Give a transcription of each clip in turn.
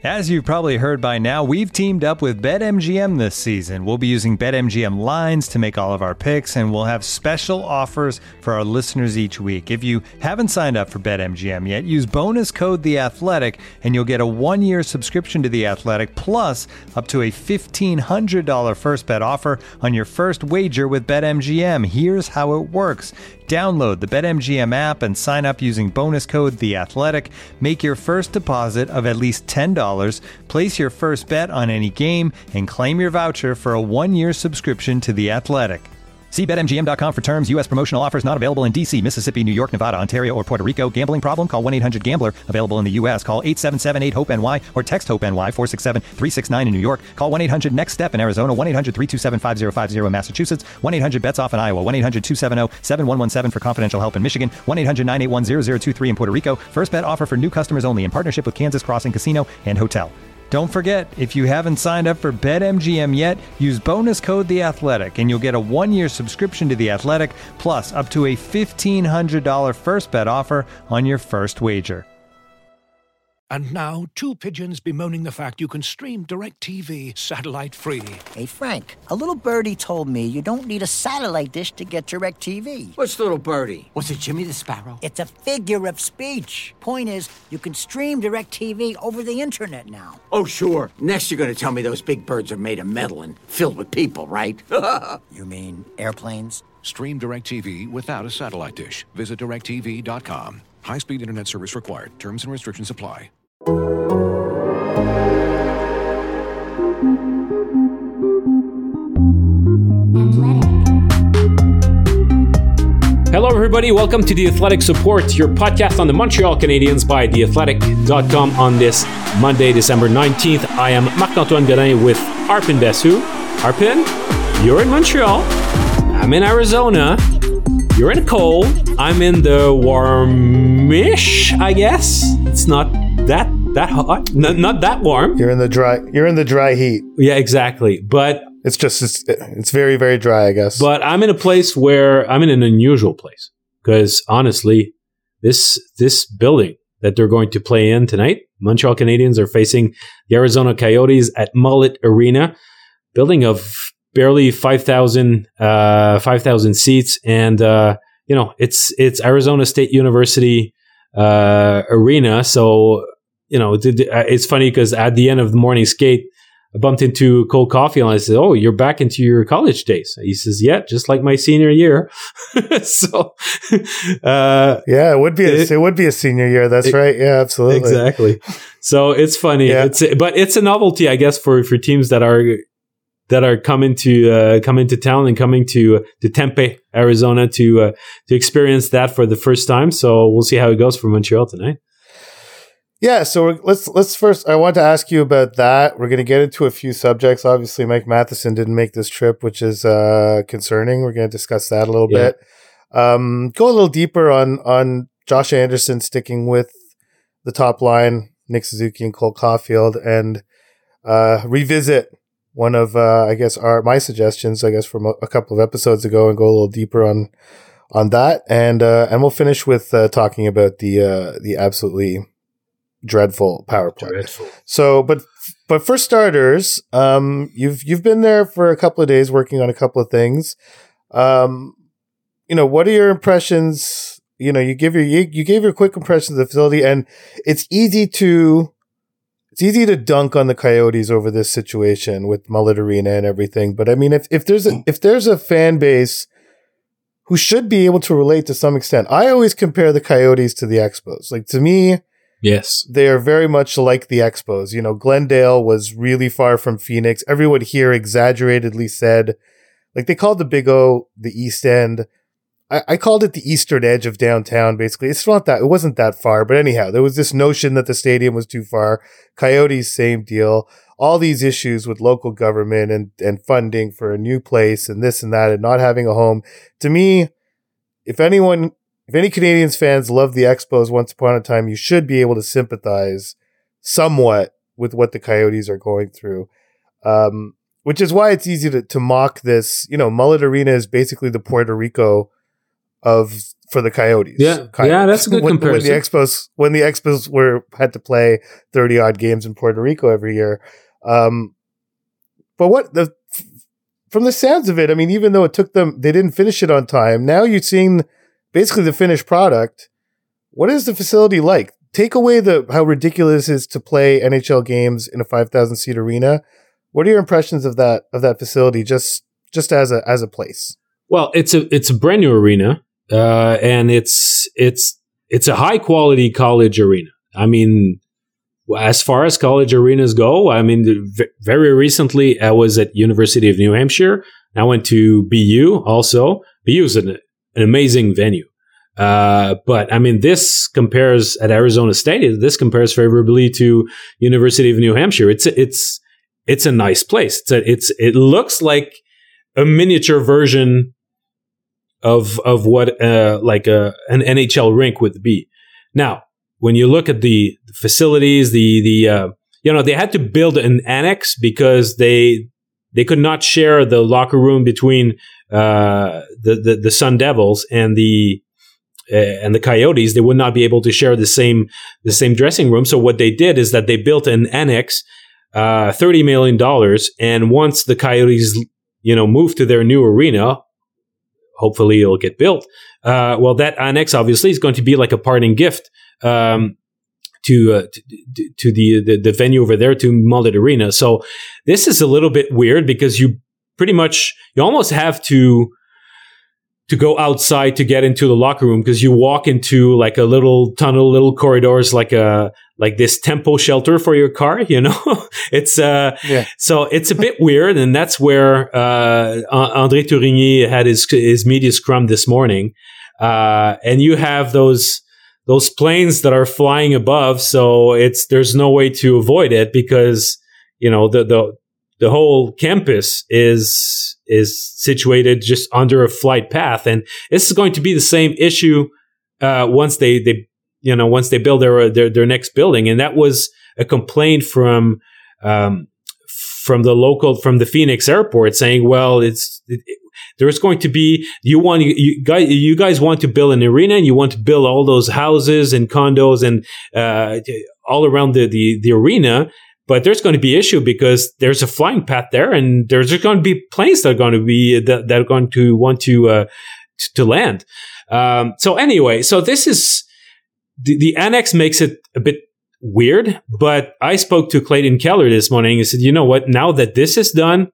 As you've probably heard by now, we've teamed up with BetMGM this season. We'll be using BetMGM lines to make all of our picks, and we'll have special offers for our listeners each week. If you haven't signed up for BetMGM yet, use bonus code The Athletic, and you'll get a 1-year subscription to The Athletic, plus up to a $1,500 first bet offer on your first wager with BetMGM. Here's how it works. Download the BetMGM app and sign up using bonus code The Athletic. Make your first deposit of at least $10. Place your first bet on any game and claim your voucher for a 1-year subscription to The Athletic. See BetMGM.com for terms. U.S. promotional offers not available in D.C., Mississippi, New York, Nevada, Ontario, or Puerto Rico. Gambling problem? Call 1-800-GAMBLER. Available in the U.S. Call 877-8-HOPE-NY or text HOPE-NY 467-369 in New York. Call 1-800-NEXT-STEP in Arizona. 1-800-327-5050 in Massachusetts. 1-800-BETS-OFF in Iowa. 1-800-270-7117 for confidential help in Michigan. 1-800-981-0023 in Puerto Rico. First bet offer for new customers only in partnership with Kansas Crossing Casino and Hotel. Don't forget, if you haven't signed up for BetMGM yet, use bonus code The Athletic, and you'll get a 1-year subscription to The Athletic, plus up to a $1,500 first bet offer on your first wager. And now, two pigeons bemoaning the fact you can stream DirecTV satellite-free. Hey, Frank, a little birdie told me you don't need a satellite dish to get DirecTV. What's little birdie? Was it Jimmy the Sparrow? It's a figure of speech. Point is, you can stream DirecTV over the internet now. Oh, sure. Next you're going to tell me those big birds are made of metal and filled with people, right? You mean airplanes? Stream DirecTV without a satellite dish. Visit DirecTV.com. High-speed internet service required. Terms and restrictions apply. Hello, everybody. Welcome to The Athletic Support, your podcast on the Montreal Canadiens by TheAthletic.com on this Monday, December 19th. I am Marc-Antoine Godin with Arpin Bessou. Arpin, you're in Montreal. I'm in Arizona. You're in cold. I'm in the warmish, I guess. It's not that hot. Not that warm. You're in the dry heat. Yeah, exactly. But it's very, very dry, I guess. But I'm in a place where I'm in an unusual place because honestly, this building that they're going to play in tonight, Montreal Canadiens are facing the Arizona Coyotes at Mullet Arena, building of barely 5,000 seats, and it's Arizona State University arena. So it's funny because at the end of the morning skate, I bumped into Cole Caulfield and I said, "Oh, you're back into your college days." He says, "Yeah, just like my senior year." So, it would be a senior year. That's right. Yeah, absolutely, exactly. So it's funny. Yeah. But it's a novelty, I guess, for teams that are coming to town and coming to Tempe, Arizona, to experience that for the first time. So we'll see how it goes for Montreal tonight. Yeah, so let's first. I want to ask you about that. We're going to get into a few subjects. Obviously, Mike Matheson didn't make this trip, which is concerning. We're going to discuss that a little bit. Go a little deeper on Josh Anderson sticking with the top line, Nick Suzuki and Cole Caulfield, and revisit one of my suggestions, I guess, from a couple of episodes ago, and go a little deeper on that, and we'll finish with talking about the absolutely dreadful power play. So, but for starters, you've been there for a couple of days working on a couple of things. What are your impressions? You gave your quick impressions of the facility, and it's easy to dunk on the Coyotes over this situation with Mullet Arena and everything. But I mean, if there's a fan base who should be able to relate to some extent, I always compare the Coyotes to the Expos. Like, to me, yes, they are very much like the Expos. Glendale was really far from Phoenix. Everyone here exaggeratedly said, like, they called the Big O the East End. I called it the eastern edge of downtown, basically. It wasn't that far, but anyhow, there was this notion that the stadium was too far. Coyotes, same deal. All these issues with local government and funding for a new place and this and that and not having a home. To me, if any Canadiens fans love the Expos once upon a time, you should be able to sympathize somewhat with what the Coyotes are going through. Which is why it's easy to mock this. Mullet Arena is basically the Puerto Rico of for the Coyotes. Yeah, that's a good comparison. When the Expos had to play 30 odd games in Puerto Rico every year. But from the sounds of it, I mean, even though it took them, they didn't finish it on time. Now you're seeing basically the finished product. What is the facility like? Take away how ridiculous it is to play NHL games in a 5,000 seat arena. What are your impressions of that facility, just as a place? Well, it's a brand new arena, and it's a high quality college arena. I mean, as far as college arenas go, I mean, very recently I was at University of New Hampshire. I went to BU also. BU is an amazing venue. But I mean, this compares at Arizona State. This compares favorably to University of New Hampshire. It's a nice place. It looks like a miniature version of what like an NHL rink would be. Now, when you look at the facilities, they had to build an annex because they could not share the locker room between the Sun Devils and the Coyotes. They would not be able to share the same dressing room. So what they did is that they built an annex, $30 million, and once the Coyotes move to their new arena, hopefully it'll get built. Well, that annex obviously is going to be like a parting gift to the venue over there, to Mullet Arena. So this is a little bit weird because you almost have to go outside to get into the locker room, because you walk into like a little tunnel, little corridors, like this tempo shelter for your car. It's so it's a bit weird, and that's where André Tourigny had his media scrum this morning, and you have those planes that are flying above, so there's no way to avoid it, because the whole campus is situated just under a flight path, and this is going to be the same issue once they build their next building. And that was a complaint from the Phoenix airport, saying, well, there's going to be, you guys want to build an arena, and you want to build all those houses and condos and all around the arena. But there's going to be issue because there's a flying path there, and there's going to be planes that are going to be that are going to want to land. So anyway, so this is the annex makes it a bit weird. But I spoke to Clayton Keller this morning and said, you know what? Now that this is done,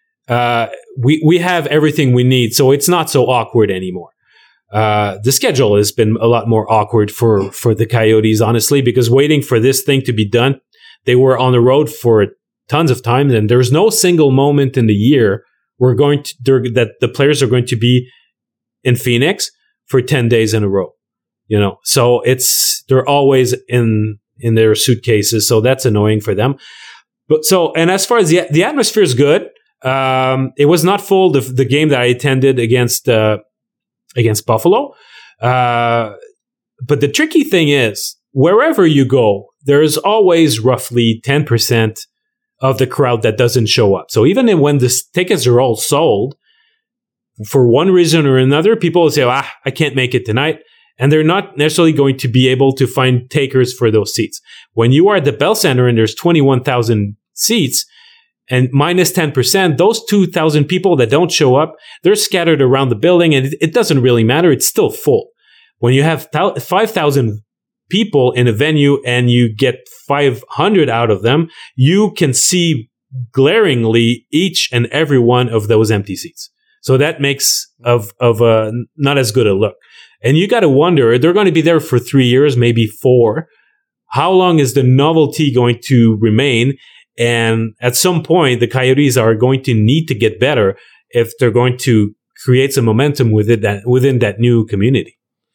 we have everything we need, so it's not so awkward anymore. The schedule has been a lot more awkward for the Coyotes, honestly, because waiting for this thing to be done. They were on the road for tons of times, and there's no single moment in the year that the players are going to be in Phoenix for 10 days in a row. So they're always in their suitcases, so that's annoying for them. And as far as the atmosphere is good, it was not full the game that I attended against Buffalo. But the tricky thing is, wherever you go, there's always roughly 10% of the crowd that doesn't show up. So even when the tickets are all sold, for one reason or another, people will say, I can't make it tonight. And they're not necessarily going to be able to find takers for those seats. When you are at the Bell Center and there's 21,000 seats and minus 10%, those 2,000 people that don't show up, they're scattered around the building, and it doesn't really matter. It's still full. When you have 5,000 people in a venue and you get 500 out of them, you can see glaringly each and every one of those empty seats. So that makes of not as good a look. And you got to wonder, they're going to be there for 3 years, maybe 4. How long is the novelty going to remain? And at some point, the Coyotes are going to need to get better if they're going to create some momentum within that new community.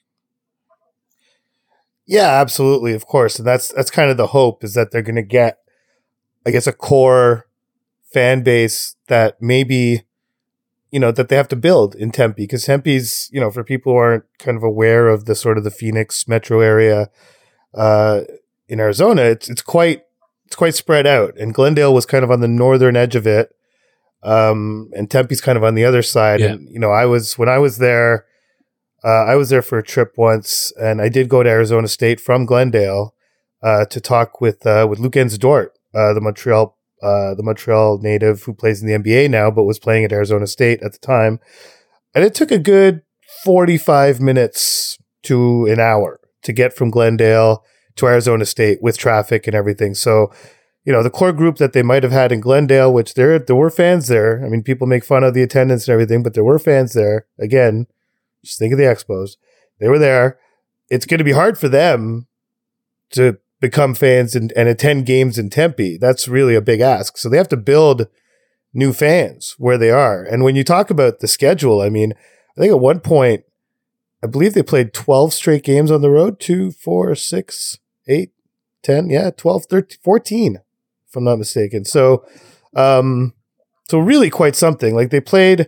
Yeah, absolutely, of course. And that's kind of the hope, is that they're going to get, I guess, a core fan base that maybe, that they have to build in Tempe. Because Tempe's, for people who aren't kind of aware of the sort of the Phoenix metro area in Arizona, it's quite spread out. And Glendale was kind of on the northern edge of it. And Tempe's kind of on the other side. Yeah. And, when I was there, I was there for a trip once, and I did go to Arizona State from Glendale to talk with Luc Ensdorf, the Montreal native who plays in the NBA now, but was playing at Arizona State at the time. And it took a good 45 minutes to an hour to get from Glendale to Arizona State with traffic and everything. So, the core group that they might have had in Glendale, which there were fans there. I mean, people make fun of the attendance and everything, but there were fans there. Again, just think of the Expos. They were there. It's going to be hard for them to become fans and attend games in Tempe. That's really a big ask. So they have to build new fans where they are. And when you talk about the schedule, I mean, I think at one point, I believe they played 12 straight games on the road, 2, 4, 6, 8, 10, 12, 13, 14, if I'm not mistaken. So really quite something. Like they played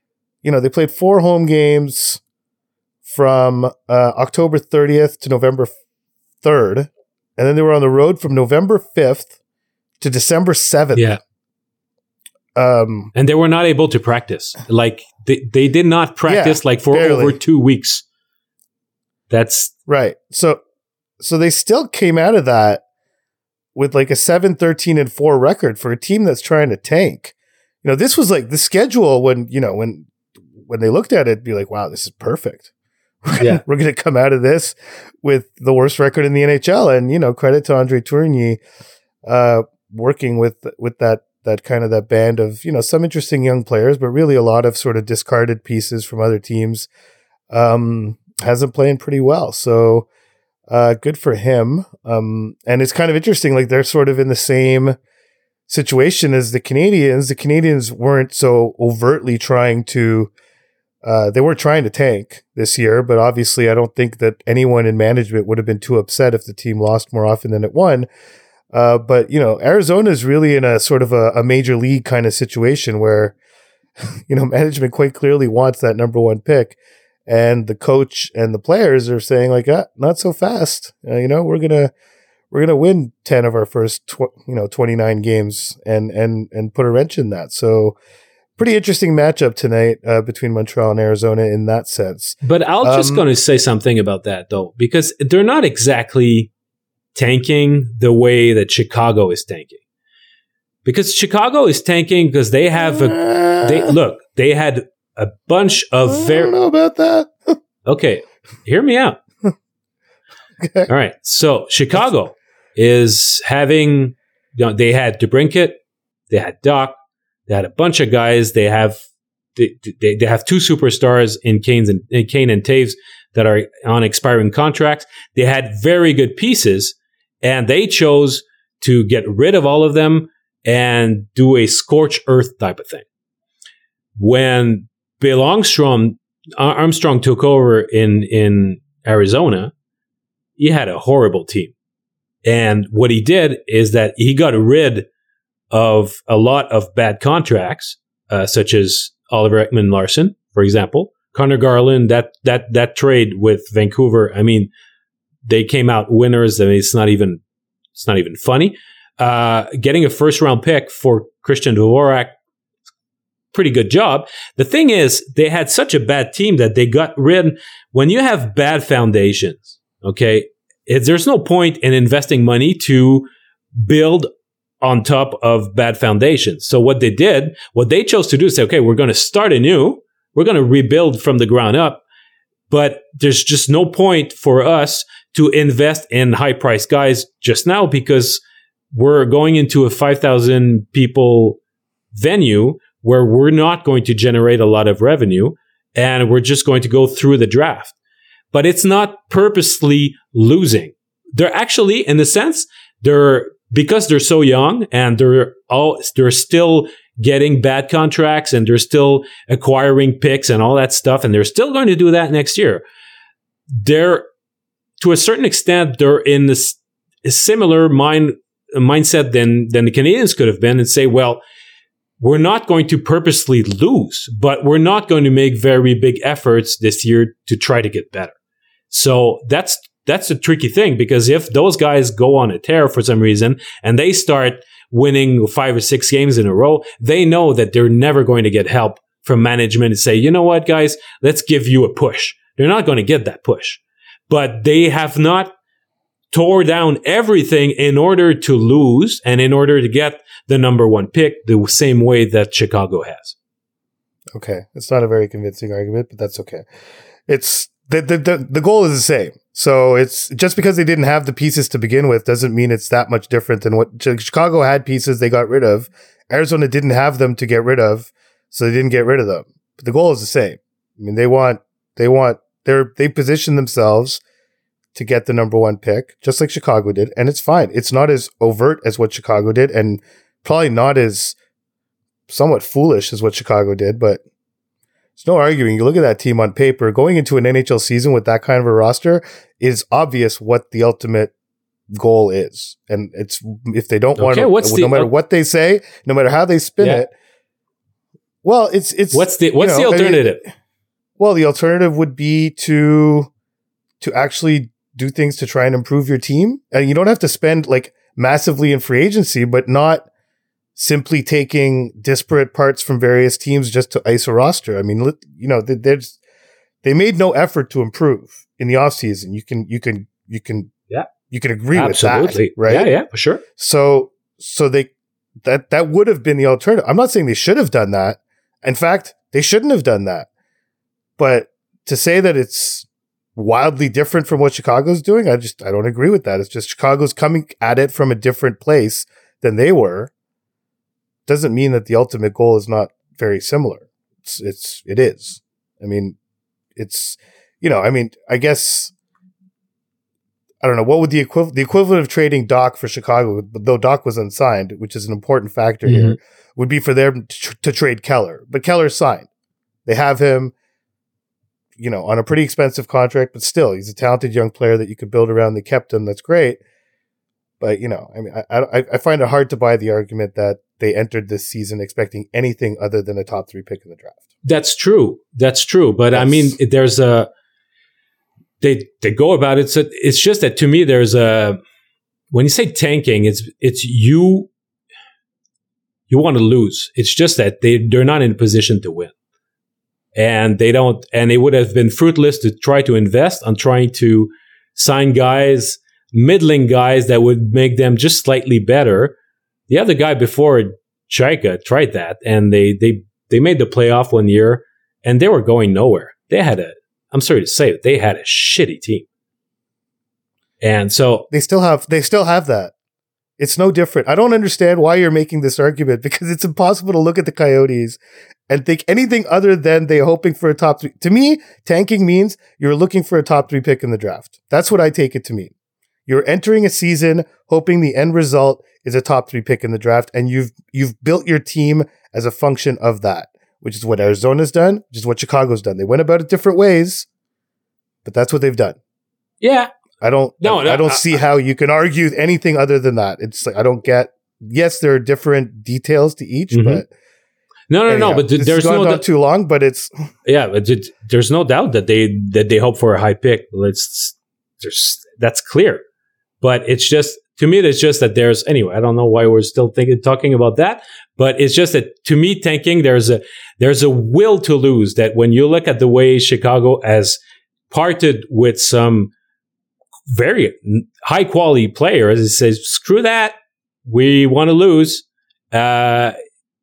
4 home games from October 30th to November 3rd. And then they were on the road from November 5th to December 7th. Yeah. And they were not able to practice. Like they did not practice for barely. Over 2 weeks. That's right. So they still came out of that with like a 7-13-4 record for a team that's trying to tank. This was like the schedule when they looked at it, be like, wow, this is perfect. We're going to come out of this with the worst record in the NHL. And, credit to Andre Tourigny working with that kind of that band of, some interesting young players, but really a lot of sort of discarded pieces from other teams. Has them playing pretty well. So good for him. And it's kind of interesting, like they're sort of in the same situation as the Canadiens. The Canadiens weren't so overtly trying to they were trying to tank this year, but obviously I don't think that anyone in management would have been too upset if the team lost more often than it won. But, Arizona is really in a sort of a major league kind of situation where, management quite clearly wants that number 1 pick. And the coach and the players are saying like, not so fast. We're going to win 10 of our first 29 games and put a wrench in that. So pretty interesting matchup tonight between Montreal and Arizona in that sense. But I'll just going to say something about that though, because they're not exactly tanking the way that Chicago is tanking. Because Chicago is tanking because they have they had a bunch of I don't know about that. Okay, hear me out. Okay. All right. So Chicago is having, they had DeBrincat, they had Doc, they had a bunch of guys. They have 2 superstars in Kane and Taves that are on expiring contracts. They had very good pieces, and they chose to get rid of all of them and do a scorched earth type of thing. When Bill Armstrong took over in Arizona, he had a horrible team. And what he did is that he got rid of a lot of bad contracts, such as Oliver Ekman-Larsson, for example. Connor Garland, that trade with Vancouver, I mean, they came out winners. I mean, it's not even funny. Getting a first-round pick for Christian Dvorak, pretty good job. The thing is, they had such a bad team that they got rid. When you have bad foundations, okay, there's no point in investing money to build on top of bad foundations. So what they chose to do is say, okay, we're going to start anew. We're going to rebuild from the ground up. But there's just no point for us to invest in high-priced guys just now because we're going into a 5,000 people venue where we're not going to generate a lot of revenue, and we're just going to go through the draft. But it's not purposely losing. They're actually, in a sense, because they're so young and they're still getting bad contracts and they're still acquiring picks and all that stuff, and they're still going to do that next year. They're, to a certain extent, they're in this similar mindset than the Canadiens could have been, and say, well, we're not going to purposely lose, but we're not going to make very big efforts this year to try to get better. So that's a tricky thing, because if those guys go on a tear for some reason and they start winning 5 or 6 games in a row, they know that they're never going to get help from management and say, you know what, guys, let's give you a push. They're not going to get that push. But they have not tore down everything in order to lose and in order to get the number one pick the same way that Chicago has. Okay. It's not a very convincing argument, but that's okay. It's the goal is the same. So it's just because they didn't have the pieces to begin with doesn't mean it's that much different than what Chicago had pieces they got rid of. Arizona didn't have them to get rid of, so they didn't get rid of them. But the goal is the same. I mean, they position themselves to get the number one pick, just like Chicago did, and it's fine. It's not as overt as what Chicago did, and probably not as somewhat foolish as what Chicago did, but there's no arguing. You look at that team on paper, going into an NHL season with that kind of a roster, is obvious what the ultimate goal is. And it's, if they don't want to, no matter what they say, no matter how they spin it, well, it's what's the alternative? The alternative would be to actually do things to try and improve your team. And you don't have to spend like massively in free agency, but not simply taking disparate parts from various teams just to ice a roster. I mean, they made no effort to improve in the offseason. You can agree with that, right? Yeah, for sure. So that would have been the alternative. I'm not saying they should have done that. In fact, they shouldn't have done that. But to say that it's wildly different from what Chicago's doing, I don't agree with that. It's just Chicago's coming at it from a different place than they were. Doesn't mean that the ultimate goal is not very similar. It is. I mean, I guess, I don't know, what would the equivalent of trading Doc for Chicago, though Doc was unsigned, which is an important factor here, would be for them to trade Keller. But Keller's signed. They have him, on a pretty expensive contract, but still, he's a talented young player that you could build around. They kept him. That's great. But, I find it hard to buy the argument that they entered this season expecting anything other than a top 3 pick in the draft. That's true. But yes. I mean, there's they go about it. So it's just that to me, when you say tanking, it's you want to lose. It's just that they're not in a position to win. And it would have been fruitless to try to invest on trying to sign guys, middling guys that would make them just slightly better. The other guy before Chaika tried that, and they made the playoff one year, and they were going nowhere. I'm sorry to say it, they had a shitty team. And so they still have that. It's no different. I don't understand why you're making this argument, because it's impossible to look at the Coyotes and think anything other than they're hoping for a top 3. To me, tanking means you're looking for a top 3 pick in the draft. That's what I take it to mean. You're entering a season hoping the end result is a top 3 pick in the draft, and you've built your team as a function of that, which is what Arizona's done, which is what Chicago's done. They went about it different ways, but that's what they've done. Yeah. I don't see how you can argue anything other than that. It's like, I don't get, yes, there are different details to each, but no, but there's no not too long, but it's but there's no doubt that they hope for a high pick. That's clear. But it's just, to me, it's just that anyway, I don't know why we're still talking about that, but it's just that to me, tanking, there's a will to lose, that when you look at the way Chicago has parted with some very high quality players, it says, screw that, we want to lose. They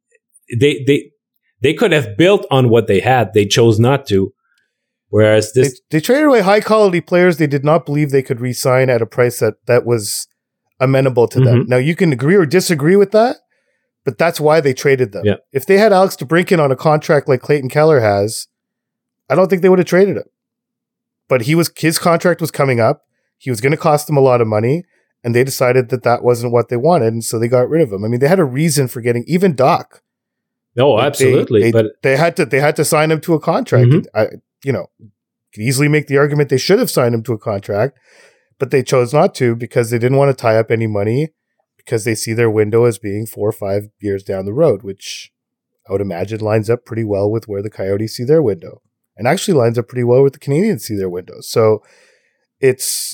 could have built on what they had. They chose not to. Whereas they traded away high quality players they did not believe they could re-sign at a price that was amenable to them. Now, you can agree or disagree with that, but that's why they traded them. Yeah. If they had Alex DeBrincat on a contract like Clayton Keller has, I don't think they would have traded him. But his contract was coming up. He was going to cost them a lot of money, and they decided that wasn't what they wanted, and so they got rid of him. I mean, they had a reason for getting even Doc. No, absolutely. But they had to sign him to a contract. Could easily make the argument they should have signed him to a contract, but they chose not to because they didn't want to tie up any money, because they see their window as being 4 or 5 years down the road, which I would imagine lines up pretty well with where the Coyotes see their window, and actually lines up pretty well with the Canadiens see their window. So it's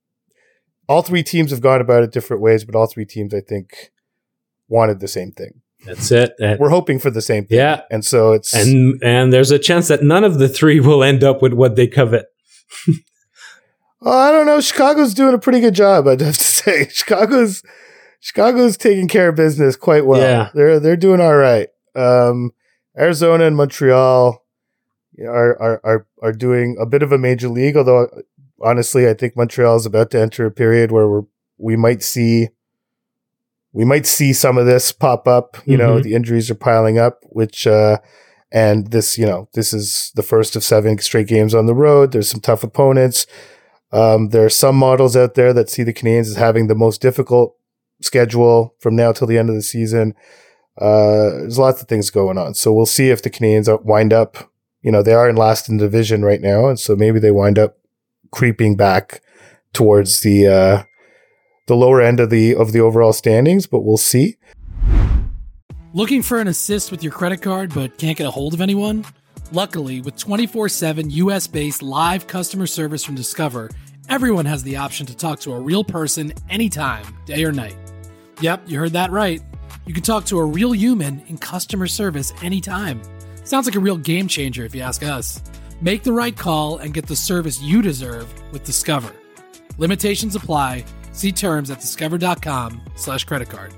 all 3 teams have gone about it different ways, but all 3 teams, I think, wanted the same thing. That's it. We're hoping for the same thing. Yeah. And so it's... And there's a chance that none of the three will end up with what they covet. I don't know. Chicago's doing a pretty good job, I'd have to say. Chicago's taking care of business quite well. Yeah. They're doing all right. Arizona and Montreal are doing a bit of a major league, although honestly, I think Montreal is about to enter a period where we might see some of this pop up. You know, the injuries are piling up, which and this is the first of 7 straight games on the road. There's some tough opponents. There are some models out there that see the Canadiens as having the most difficult schedule from now till the end of the season. There's lots of things going on. So we'll see if the Canadiens wind up, they are in last in the division right now. And so maybe they wind up creeping back towards the lower end of the overall standings, but we'll see. Looking for an assist with your credit card but can't get a hold of anyone? Luckily, with 24/7 US-based live customer service from Discover, everyone has the option to talk to a real person anytime, day or night. Yep, you heard that right. You can talk to a real human in customer service anytime. Sounds like a real game changer if you ask us. Make the right call and get the service you deserve with Discover. Limitations apply. See terms at discover.com/creditcard.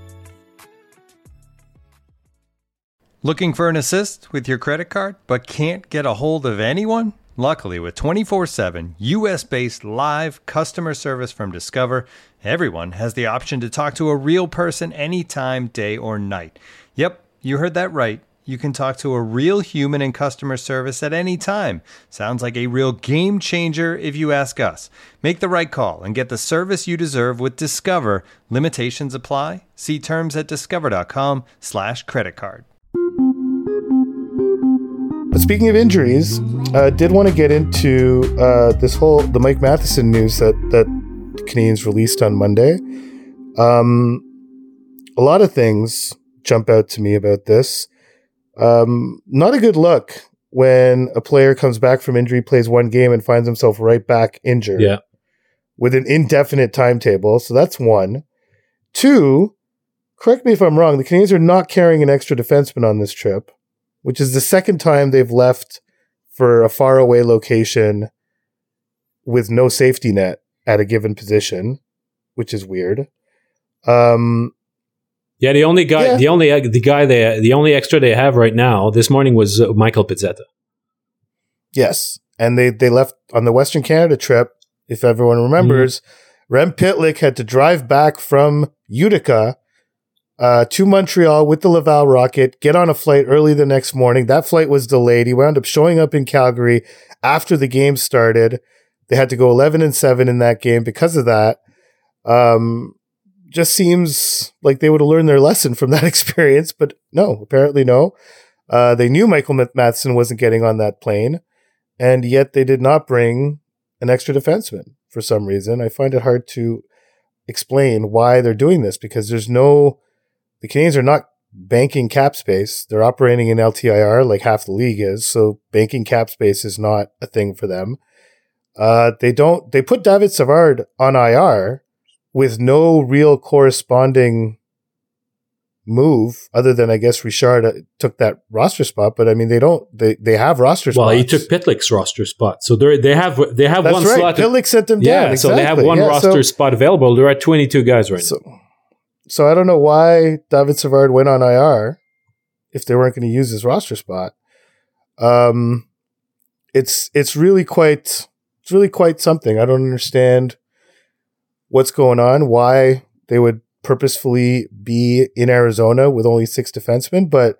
Looking for an assist with your credit card but can't get a hold of anyone? Luckily, with 24/7 US-based live customer service from Discover, everyone has the option to talk to a real person anytime, day or night. Yep, you heard that right. You can talk to a real human in customer service at any time. Sounds like a real game changer if you ask us. Make the right call and get the service you deserve with Discover. Limitations apply. See terms at discover.com/creditcard. But speaking of injuries, did want to get into the Mike Matheson news that Canadiens released on Monday. A lot of things jump out to me about this. Not a good look when a player comes back from injury, plays one game, and finds himself right back injured. Yeah. With an indefinite timetable. So that's one. 2, correct me if I'm wrong, the Canadiens are not carrying an extra defenseman on this trip, which is the second time they've left for a faraway location with no safety net at a given position, which is weird. Yeah, the only extra they have right now this morning was Michael Pizzetta. Yes, and they left on the Western Canada trip. If everyone remembers, Rem Pitlick had to drive back from Utica to Montreal with the Laval Rocket, get on a flight early the next morning. That flight was delayed. He wound up showing up in Calgary after the game started. They had to go 11-7 in that game because of that. Just seems like they would have learned their lesson from that experience, but no, apparently no. They knew Michael Matheson wasn't getting on that plane, and yet they did not bring an extra defenseman for some reason. I find it hard to explain why they're doing this because the Canadiens are not banking cap space. They're operating in LTIR like half the league is, so banking cap space is not a thing for them. They put David Savard on IR with no real corresponding move other than I guess Richard took that roster spot, but I mean they have roster spots. Well, he took Pitlick's roster spot, so they have That's one right. slot. Pitlick sent them down. So they have one roster spot available. They're at 22 guys right now. So I don't know why David Savard went on IR if they weren't going to use his roster spot. It's really quite something. I don't understand what's going on, why they would purposefully be in Arizona with only 6 defensemen, but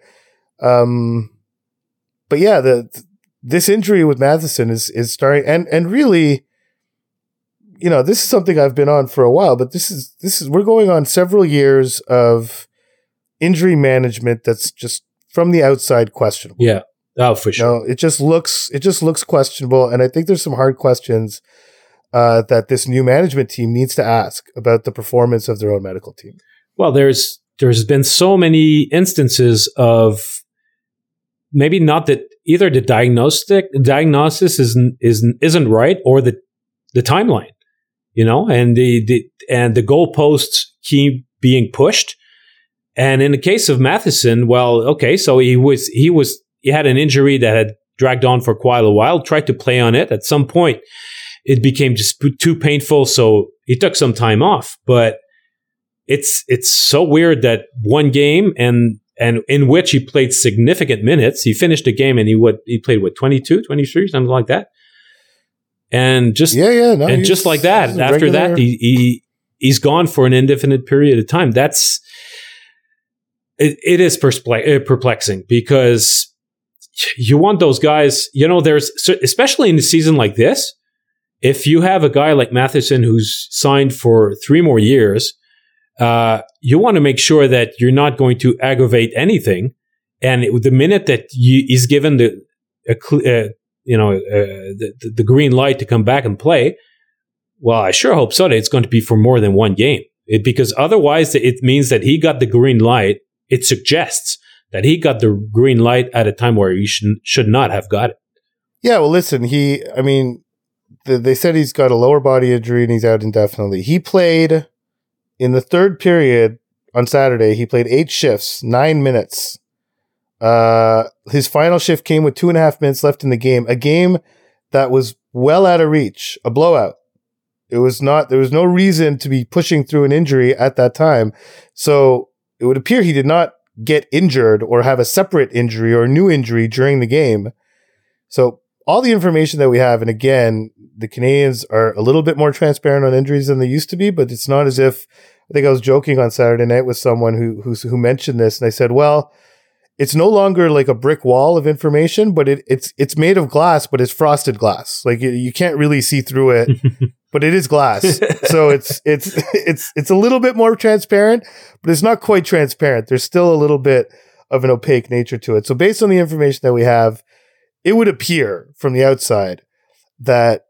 yeah, this injury with Matheson is starting, and really, this is something I've been on for a while, but this is we're going on several years of injury management that's just from the outside questionable. Yeah. Oh, for sure. It just looks questionable, and I think there's some hard questions that this new management team needs to ask about the performance of their own medical team. Well, there's been so many instances of maybe not that either the diagnosis isn't right or the timeline, and the goalposts keep being pushed, And in the case of Matheson, well, okay, so he had an injury that had dragged on for quite a while, tried to play on it. At some point, it became just too painful, so he took some time off. But it's so weird that one game and in which he played significant minutes, he finished the game and he played 22, 23, something like that. And just just like that, after regular. That, he's gone for an indefinite period of time. It is perplexing because you want those guys, there's, especially in a season like this, if you have a guy like Matheson who's signed for 3 more years, you want to make sure that you're not going to aggravate anything. And the minute that he's given the green light to come back and play, well, I sure hope so that it's going to be for more than one game. Because otherwise it means that he got the green light. It suggests that he got the green light at a time where he should not have got it. Yeah, well, listen, they said he's got a lower body injury and he's out indefinitely. He played in the third period on Saturday. He played 8 shifts, 9 minutes. His final shift came with 2.5 minutes left in the game, a game that was well out of reach, a blowout. There was no reason to be pushing through an injury at that time. So it would appear he did not get injured or have a separate injury or a new injury during the game. So all the information that we have, and again, the Canadians are a little bit more transparent on injuries than they used to be, but it's not as if, I think I was joking on Saturday night with someone who mentioned this, and I said, well, it's no longer like a brick wall of information, but it's made of glass, but it's frosted glass. Like you can't really see through it, but it is glass. So it's a little bit more transparent, but it's not quite transparent. There's still a little bit of an opaque nature to it. So based on the information that we have, it would appear from the outside that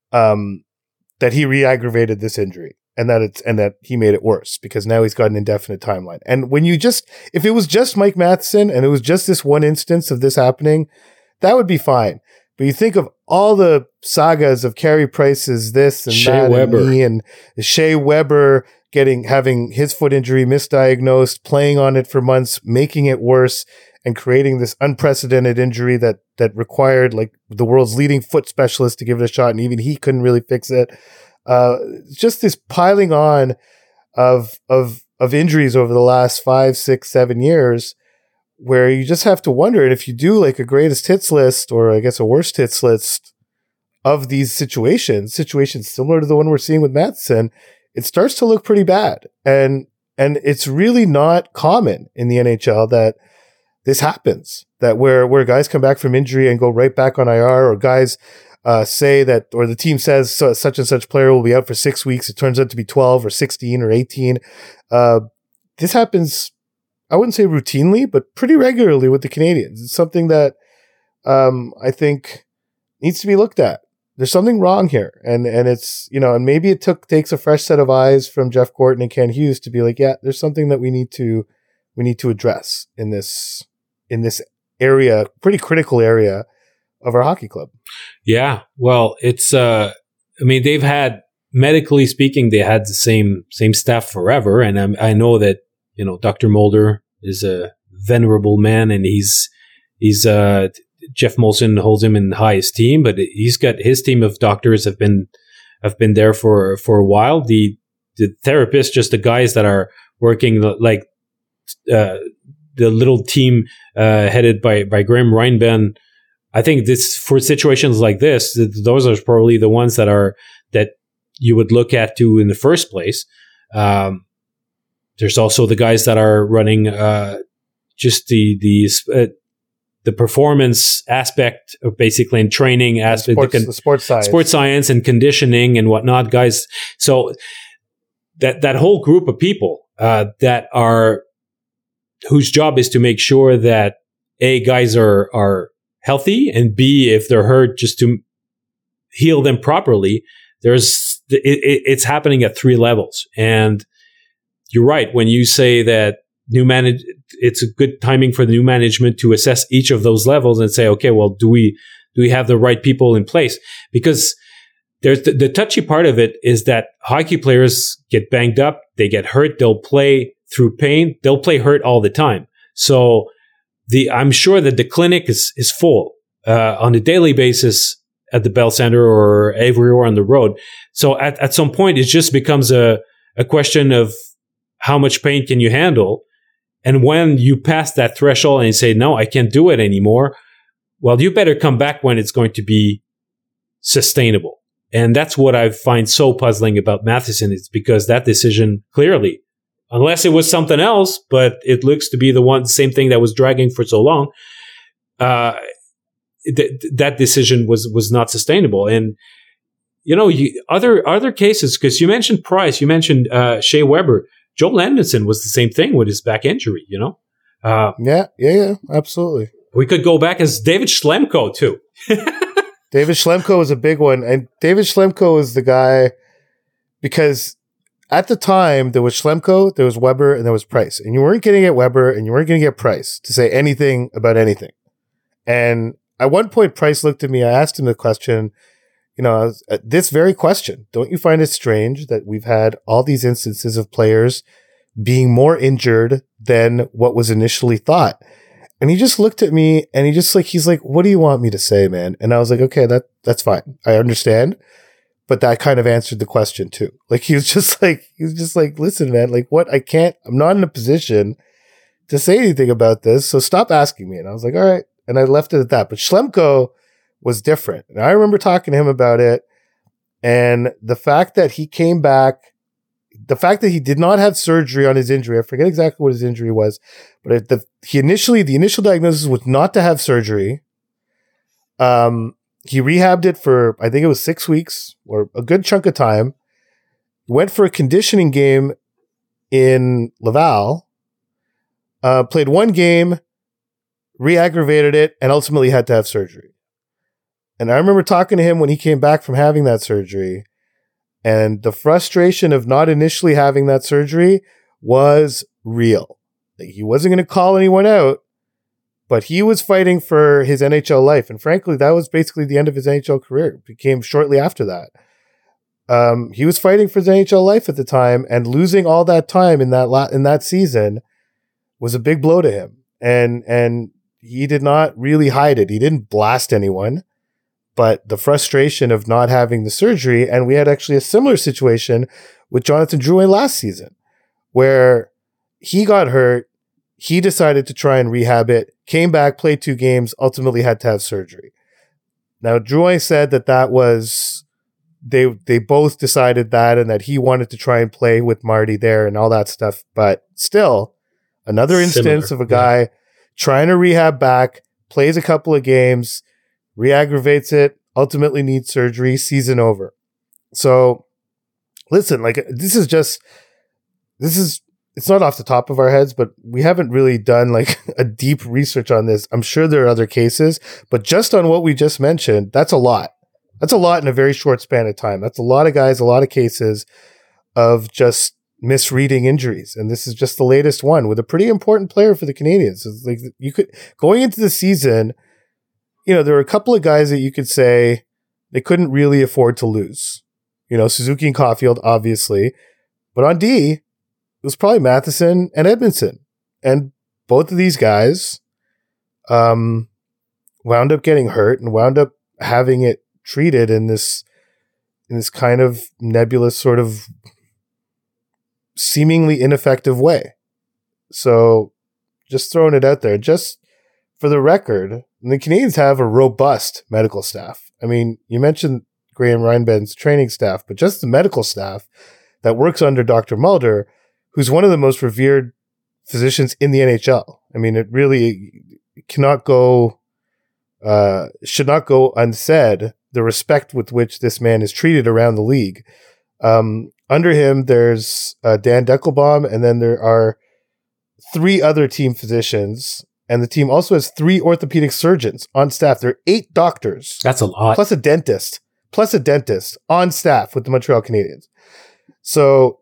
he re-aggravated this injury. And that he made it worse because now he's got an indefinite timeline. And if it was just Mike Matheson and it was just this one instance of this happening, that would be fine. But you think of all the sagas of Carey Price's this and Shea that Weber. and Shea Weber having his foot injury misdiagnosed, playing on it for months, making it worse, and creating this unprecedented injury that required like the world's leading foot specialist to give it a shot, and even he couldn't really fix it. Just this piling on of injuries over the last 5, 6, 7 years, where you just have to wonder. And if you do like a greatest hits list, or I guess a worst hits list of these situations similar to the one we're seeing with Matheson, it starts to look pretty bad. And it's really not common in the NHL that this happens, that where guys come back from injury and go right back on IR, or guys say that, or the team says such and such player will be out for 6 weeks. It turns out to be 12 or 16 or 18. This happens, I wouldn't say routinely, but pretty regularly with the Canadians. It's something that I think needs to be looked at. There's something wrong here. And it's, and maybe it takes a fresh set of eyes from Jeff Gorton and Ken Hughes to be like, yeah, there's something that we need to address in this area, pretty critical area of our hockey club. Yeah. Well, it's, they've had, medically speaking, they had the same staff forever. And I know that, Dr. Mulder is a venerable man, and he's Jeff Molson holds him in high esteem, but he's got his team of doctors have been there for a while. The therapists, just the guys that are working like, the little team, headed by Graham Reinben. I think this, for situations like this, those are probably the ones that you would look at to in the first place. There's also the guys that are running just the performance aspect of basically in training aspect, the sports science and conditioning and whatnot, guys. So that whole group of people whose job is to make sure that A, guys are healthy, and B, if they're hurt, just to heal them properly. It's happening at 3 levels. And you're right when you say that it's a good timing for the new management to assess each of those levels and say, okay, well, do we have the right people in place? Because there's the touchy part of it is that hockey players get banged up, they get hurt, they'll play through pain, they'll play hurt all the time. So I'm sure that the clinic is full on a daily basis at the Bell Center or everywhere on the road. So at some point, it just becomes a question of how much pain can you handle. And when you pass that threshold and you say, no, I can't do it anymore, well, you better come back when it's going to be sustainable. And that's what I find so puzzling about Matheson. It's because that decision clearly, unless it was something else, but it looks to be the same thing that was dragging for so long, that decision was not sustainable. And, other cases, because you mentioned Price, you mentioned Shea Weber. Joel Edmondson was the same thing with his back injury, Yeah, absolutely. We could go back as David Schlemko, too. David Schlemko was a big one. And David Schlemko was the guy, because at the time, there was Schlemko, there was Weber, and there was Price. And you weren't going to get Weber, and you weren't going to get Price to say anything about anything. And at one point, Price looked at me. I asked him the question, this very question. Don't you find it strange that we've had all these instances of players being more injured than what was initially thought? And he just looked at me and he's like, what do you want me to say, man? And I was like, okay, that's fine. I understand. But that kind of answered the question too. Like, he was just like, listen, man, like I'm not in a position to say anything about this. So stop asking me. And I was like, all right. And I left it at that. But Schlemko was different. And I remember talking to him about it. And the fact that he came back, the fact that he did not have surgery on his injury, I forget exactly what his injury was, but the initial diagnosis was not to have surgery. He rehabbed it for, I think it was 6 weeks or a good chunk of time. Went for a conditioning game in Laval, played one game, re-aggravated it, and ultimately had to have surgery. And I remember talking to him when he came back from having that surgery, and the frustration of not initially having that surgery was real. Like, he wasn't going to call anyone out, but he was fighting for his NHL life. And frankly, that was basically the end of his NHL career. It became shortly after that. He was fighting for his NHL life at the time, and losing all that time in that season was a big blow to him. And he did not really hide it. He didn't blast anyone, but the frustration of not having the surgery. And we had actually a similar situation with Jonathan Drouin last season, where he got hurt. He decided to try and rehab it, came back, played 2 games, ultimately had to have surgery. Now, Drouin said that was, they both decided that, and that he wanted to try and play with Marty there and all that stuff. But still, another instance of a guy trying to rehab back, plays a couple of games, re-aggravates it, ultimately needs surgery, season over. So, listen, like, it's not off the top of our heads, but we haven't really done like a deep research on this. I'm sure there are other cases, but just on what we just mentioned, that's a lot. That's a lot in a very short span of time. That's a lot of guys, a lot of cases of just misreading injuries. And this is just the latest one with a pretty important player for the Canadians. It's like, you could, going into the season, there were a couple of guys that you could say they couldn't really afford to lose. Suzuki and Caulfield, obviously, but on D, it was probably Matheson and Edmondson. And both of these guys wound up getting hurt and wound up having it treated in this kind of nebulous, sort of seemingly ineffective way. So just throwing it out there, just for the record, the Canadians have a robust medical staff. I mean, you mentioned Graham Reinbend's training staff, but just the medical staff that works under Dr. Mulder, who's one of the most revered physicians in the NHL. I mean, it really should not go unsaid, the respect with which this man is treated around the league. Under him, there's Dan Deckelbaum, and then there are 3 other team physicians, and the team also has 3 orthopedic surgeons on staff. There are 8 doctors. That's a lot. Plus a dentist on staff with the Montreal Canadiens. So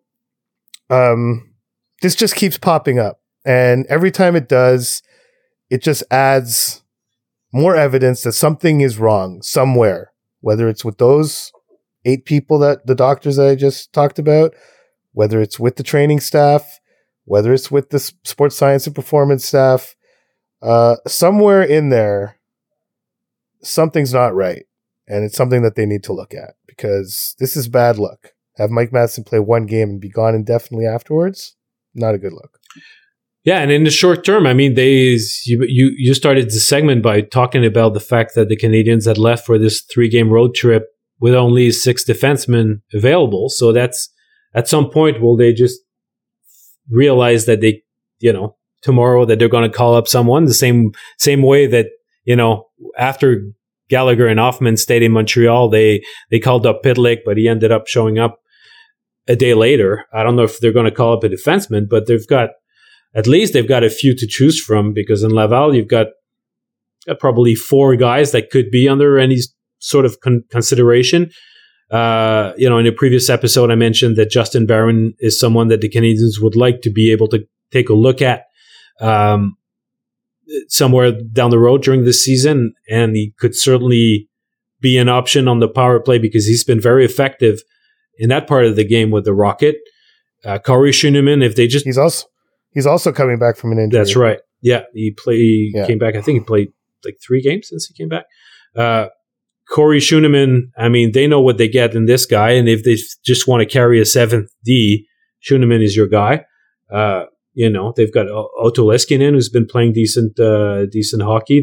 this just keeps popping up. And every time it does, it just adds more evidence that something is wrong somewhere, whether it's with those 8 people, that the doctors that I just talked about, whether it's with the training staff, whether it's with the sports science and performance staff, somewhere in there, something's not right. And it's something that they need to look at, because this is bad luck. Have Mike Matheson play one game and be gone indefinitely afterwards? Not a good look. Yeah, and in the short term, I mean, you started the segment by talking about the fact that the Canadiens had left for this 3-game road trip with only 6 defensemen available. So that's, at some point, will they just realize that they, tomorrow that they're going to call up someone the same way that, after Gallagher and Hoffman stayed in Montreal, they called up Pitlick, but he ended up showing up a day later. I don't know if they're going to call up a defenseman, but they've got a few to choose from, because in Laval, you've got probably 4 guys that could be under any sort of consideration. In a previous episode, I mentioned that Justin Barron is someone that the Canadiens would like to be able to take a look at somewhere down the road during this season, and he could certainly be an option on the power play because he's been very effective in that part of the game with the Rocket. Corey Schueneman, if they just... He's also coming back from an injury. That's right. Yeah, he came back. I think he played like 3 games since he came back. Corey Schueneman, I mean, they know what they get in this guy, and if they just want to carry a 7th D, Schueneman is your guy. They've got Otto Leskinen, who's been playing decent hockey.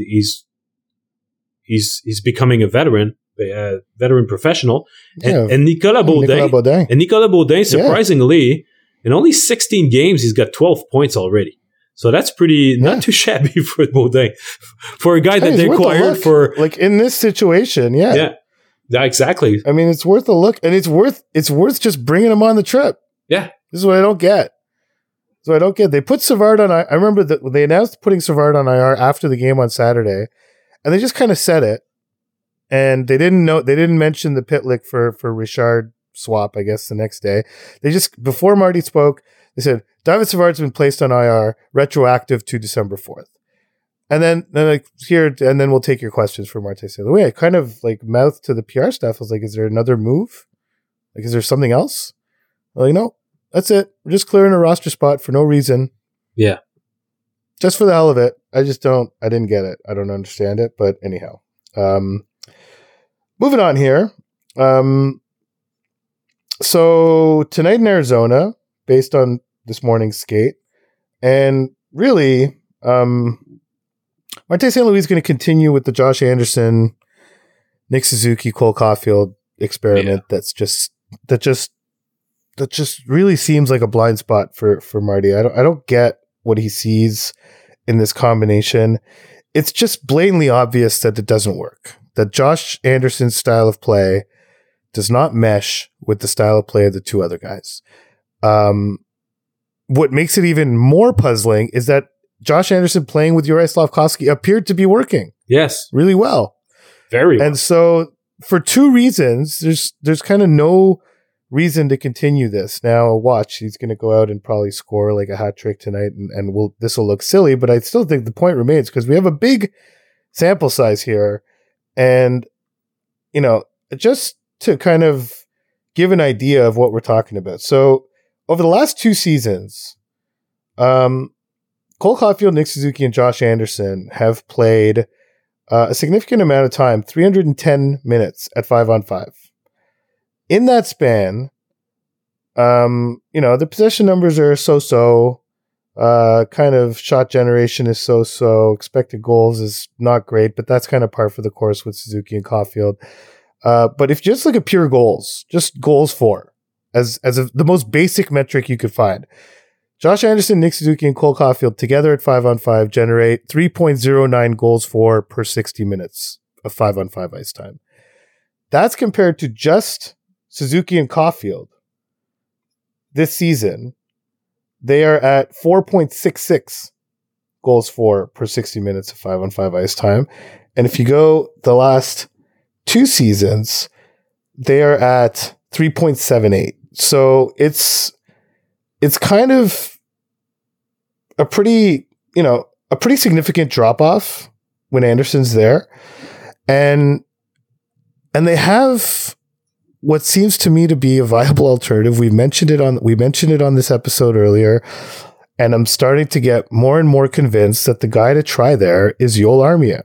He's becoming a veteran professional. And Nicolas Baudin. And Nicolas Baudin, surprisingly, in only 16 games, he's got 12 points already. So that's not too shabby for Baudin, for a guy that they acquired for, like, in this situation. Yeah, exactly. I mean, it's worth a look, and it's worth just bringing him on the trip. Yeah, this is what I don't get. They put Savard on. I remember that when they announced putting Savard on IR after the game on Saturday, and they just kind of said it, and they didn't mention the Pitlick for Richard swap, I guess, the next day. They just, before Marty spoke, they said, David Savard's been placed on IR, retroactive to December 4th. And then we'll take your questions for Martin St. Louis. I kind of mouthed to the PR staff. I was like, is there another move? Is there something else? Well, no, that's it. We're just clearing a roster spot for no reason. Yeah. Just for the hell of it. I didn't get it. I don't understand it. But anyhow, moving on here. So tonight in Arizona, based on this morning's skate, and really, Martin St. Louis is going to continue with the Josh Anderson, Nick Suzuki, Cole Caulfield experiment. Yeah. That just really seems like a blind spot for Marty. I don't get what he sees in this combination. It's just blatantly obvious that it doesn't work. That Josh Anderson's style of play does not mesh with the style of play of the 2 other guys. What makes it even more puzzling is that Josh Anderson playing with Juraj Slafkovsky appeared to be working. Yes. Really well. Very well. And so for 2 reasons, there's kind of no reason to continue this. Now watch, he's going to go out and probably score like a hat trick tonight, and this will look silly, but I still think the point remains, because we have a big sample size here. And, just to kind of give an idea of what we're talking about. So over the last 2 seasons, Cole Caulfield, Nick Suzuki, and Josh Anderson have played a significant amount of time, 310 minutes at 5-on-5. In that span, the possession numbers are so-so, kind of shot generation is so-so, expected goals is not great, but that's kind of par for the course with Suzuki and Caulfield. But if you just look at pure goals, just goals for, as the most basic metric you could find, Josh Anderson, Nick Suzuki, and Cole Caulfield together at 5-on-5 generate 3.09 goals for per 60 minutes of 5-on-5 ice time. That's compared to just Suzuki and Caulfield this season. They are at 4.66 goals for per 60 minutes of 5-on-5 ice time. And if you go the last 2 seasons, they are at 3.78. So it's kind of a pretty significant drop off when Anderson's there. And they have what seems to me to be a viable alternative. We mentioned it on this episode earlier, and I'm starting to get more and more convinced that the guy to try there is Joel Armia.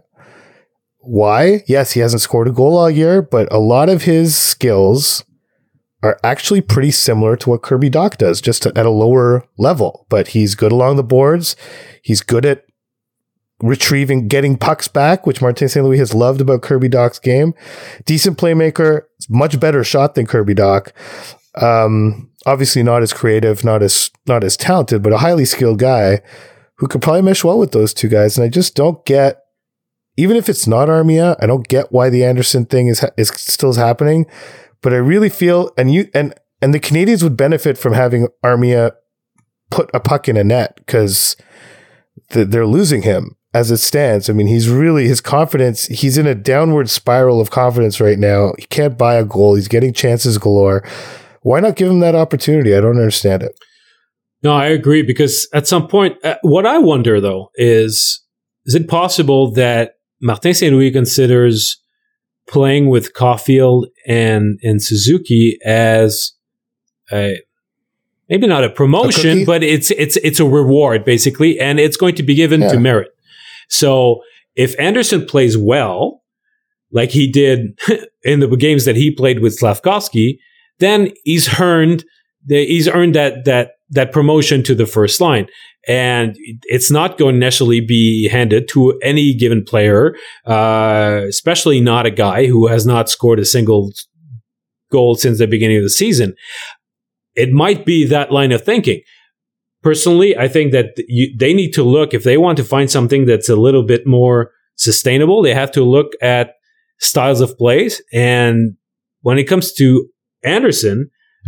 Why? Yes, he hasn't scored a goal all year, but a lot of his skills are actually pretty similar to what Kirby Dach does, just at a lower level. But he's good along the boards. He's good at retrieving, getting pucks back, which Martin St. Louis has loved about Kirby Dach's game. Decent playmaker, much better shot than Kirby Dach. Obviously not as creative, not as talented, but a highly skilled guy who could probably mesh well with those two guys. And I just don't get, even if it's not Armia, I don't get why the Anderson thing is still happening. But I really feel, and the Canadians would benefit from having Armia put a puck in a net, because they're losing him as it stands. I mean, his confidence, he's in a downward spiral of confidence right now. He can't buy a goal. He's getting chances galore. Why not give him that opportunity? I don't understand it. No, I agree, because at some point, what I wonder, though, is it possible that Martin St. Louis considers playing with Caulfield and Suzuki as maybe not a promotion, but it's a reward, basically, and it's going to be given to merit. So if Anderson plays well, like he did in the games that he played with Slafkovsky, then he's earned that promotion to the first line. And it's not going to necessarily be handed to any given player, especially not a guy who has not scored a single goal since the beginning of the season. It might be that line of thinking. Personally, I think that they need to look, if they want to find something that's a little bit more sustainable, they have to look at styles of plays. And when it comes to Anderson,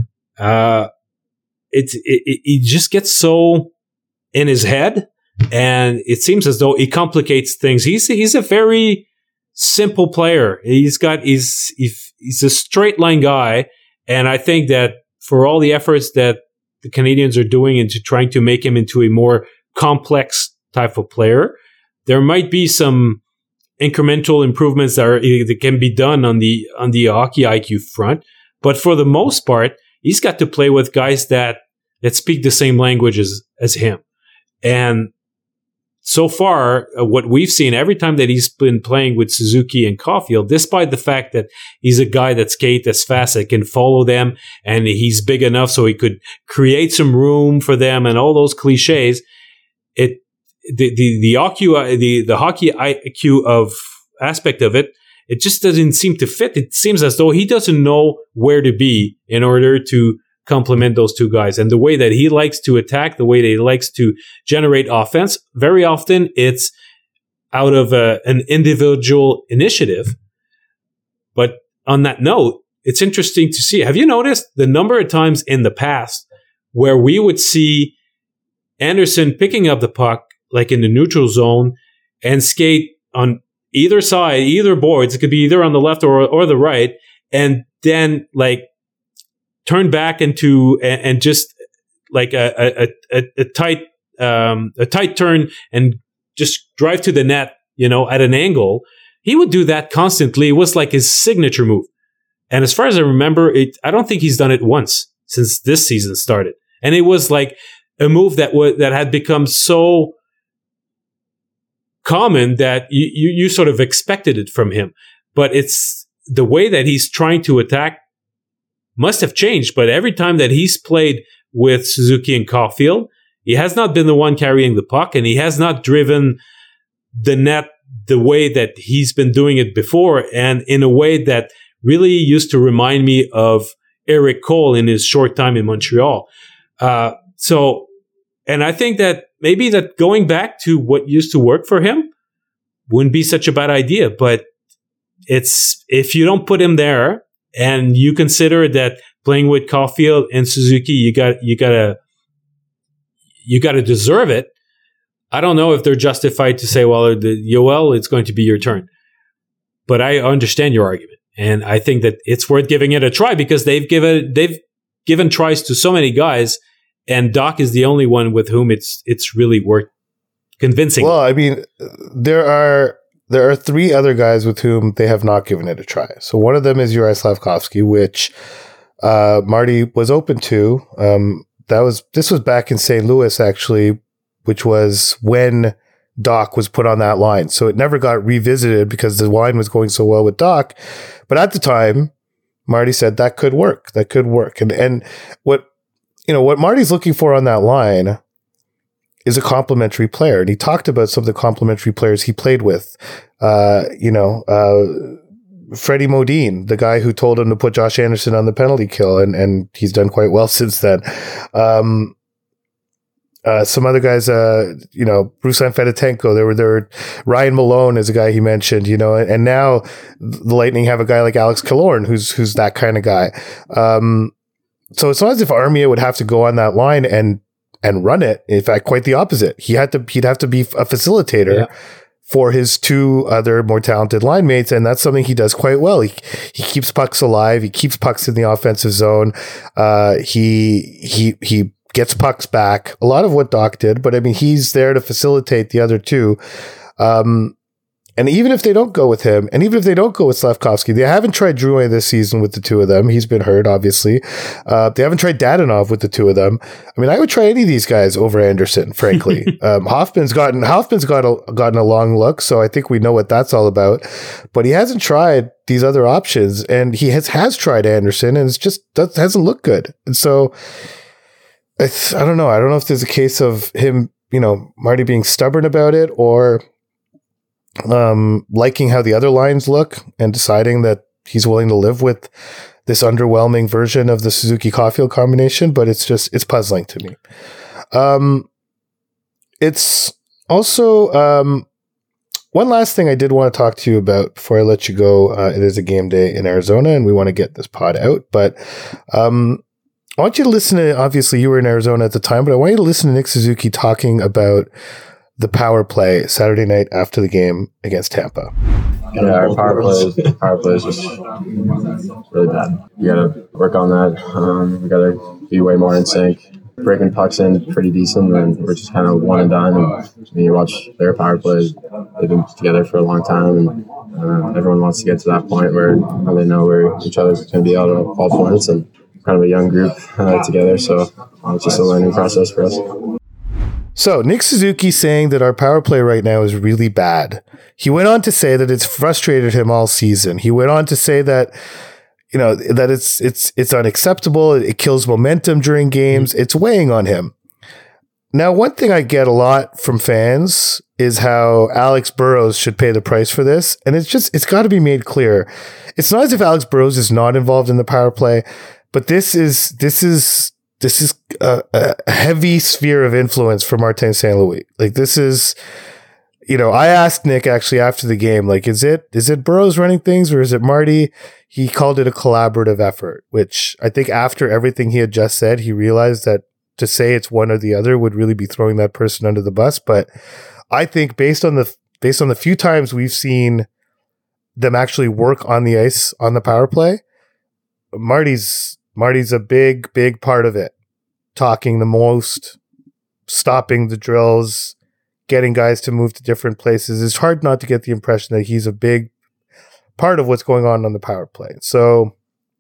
he just gets so in his head, and it seems as though he complicates things. He's a very simple player. He's a straight line guy, and I think that for all the efforts that the Canadians are doing into trying to make him into a more complex type of player, there might be some incremental improvements that can be done on the hockey IQ front. But for the most part, he's got to play with guys that speak the same language as him. And so far, what we've seen every time that he's been playing with Suzuki and Caulfield, despite the fact that he's a guy that skates as fast, that can follow them, and he's big enough so he could create some room for them, and all those cliches, the hockey IQ of aspect of it, it just doesn't seem to fit. It seems as though he doesn't know where to be in order to complement those two guys. And the way that he likes to attack, the way that he likes to generate offense, very often it's out of an individual initiative. But on that note, it's interesting to see. Have you noticed the number of times in the past where we would see Anderson picking up the puck, like in the neutral zone, and skate on either side, either boards, it could be either on the left or the right, and then like turn back into and just like a tight turn and just drive to the net, at an angle. He would do that constantly. It was like his signature move. And as far as I remember, I don't think he's done it once since this season started. And it was like a move that had become so common that you sort of expected it from him. But it's the way that he's trying to attack must have changed. But every time that he's played with Suzuki and Caulfield, he has not been the one carrying the puck, and he has not driven the net the way that he's been doing it before, and in a way that really used to remind me of Eric Cole in his short time in Montreal. And I think that maybe that going back to what used to work for him wouldn't be such a bad idea. But it's, if you don't put him there and you consider that playing with Caulfield and Suzuki, you gotta deserve it. I don't know if they're justified to say, well, Yoel, it's going to be your turn. But I understand your argument. And I think that it's worth giving it a try, because they've given tries to so many guys, and Dach is the only one with whom it's really worth convincing. Well, I mean, there are there are three other guys with whom they have not given it a try. So one of them is Juraj Slafkovsky, which Marty was open to. This was back in St. Louis, actually, which was when Doc was put on that line. So it never got revisited because the line was going so well with Doc. But at the time, Marty said that could work. That could work. And what Marty's looking for on that line is a complementary player. And he talked about some of the complementary players he played with. Freddie Modine, the guy who told him to put Josh Anderson on the penalty kill, and he's done quite well since then. Some other guys, Ruslan Fedotenko, there were Ryan Malone is a guy he mentioned, and now the Lightning have a guy like Alex Killorn, who's that kind of guy. So it's not as if Armia would have to go on that line and run it. In fact, quite the opposite. He'd have to be a facilitator for his two other more talented line mates, and that's something he does quite well. He keeps pucks alive. He keeps pucks in the offensive zone. He gets pucks back. A lot of what Doc did, but I mean, he's there to facilitate the other two. And even if they don't go with him, and even if they don't go with Slafkovsky, they haven't tried Drouin this season with the two of them. He's been hurt, obviously. They haven't tried Dadonov with the two of them. I mean, I would try any of these guys over Anderson, frankly. Hoffman's gotten a long look, so I think we know what that's all about. But he hasn't tried these other options, and he has tried Anderson, and that hasn't looked good. And so I don't know. I don't know if there's a case of him, Marty being stubborn about it, or liking how the other lines look and deciding that he's willing to live with this underwhelming version of the Suzuki Caulfield combination, but it's puzzling to me. It's also, one last thing I did want to talk to you about before I let you go. It is a game day in Arizona and we want to get this pod out, but, I want you to listen to, obviously you were in Arizona at the time, but I want you to listen to Nick Suzuki talking about the power play Saturday night after the game against Tampa. Yeah, our power play is just really bad. We got to work on that. We got to be way more in sync. Breaking pucks in pretty decent, and we're just kind of one and done. And when you watch their power plays, they've been together for a long time, and everyone wants to get to that point where they know where each other's going to be able to pull points, and kind of a young group together. So it's just a learning process for us. So Nick Suzuki saying that our power play right now is really bad. He went on to say that it's frustrated him all season. He went on to say that, that it's unacceptable. It kills momentum during games. It's weighing on him. Now, one thing I get a lot from fans is how Alex Burrows should pay the price for this. And it's got to be made clear. It's not as if Alex Burrows is not involved in the power play, but this is a heavy sphere of influence for Martin St. Louis. Like, this is, I asked Nick actually after the game, like, is it Burrows running things or is it Marty? He called it a collaborative effort, which I think after everything he had just said, he realized that to say it's one or the other would really be throwing that person under the bus. But I think based on the few times we've seen them actually work on the ice on the power play, Marty's a big part of it. Talking the most, stopping the drills, getting guys to move to different places. It's hard not to get the impression that he's a big part of what's going on the power play. So,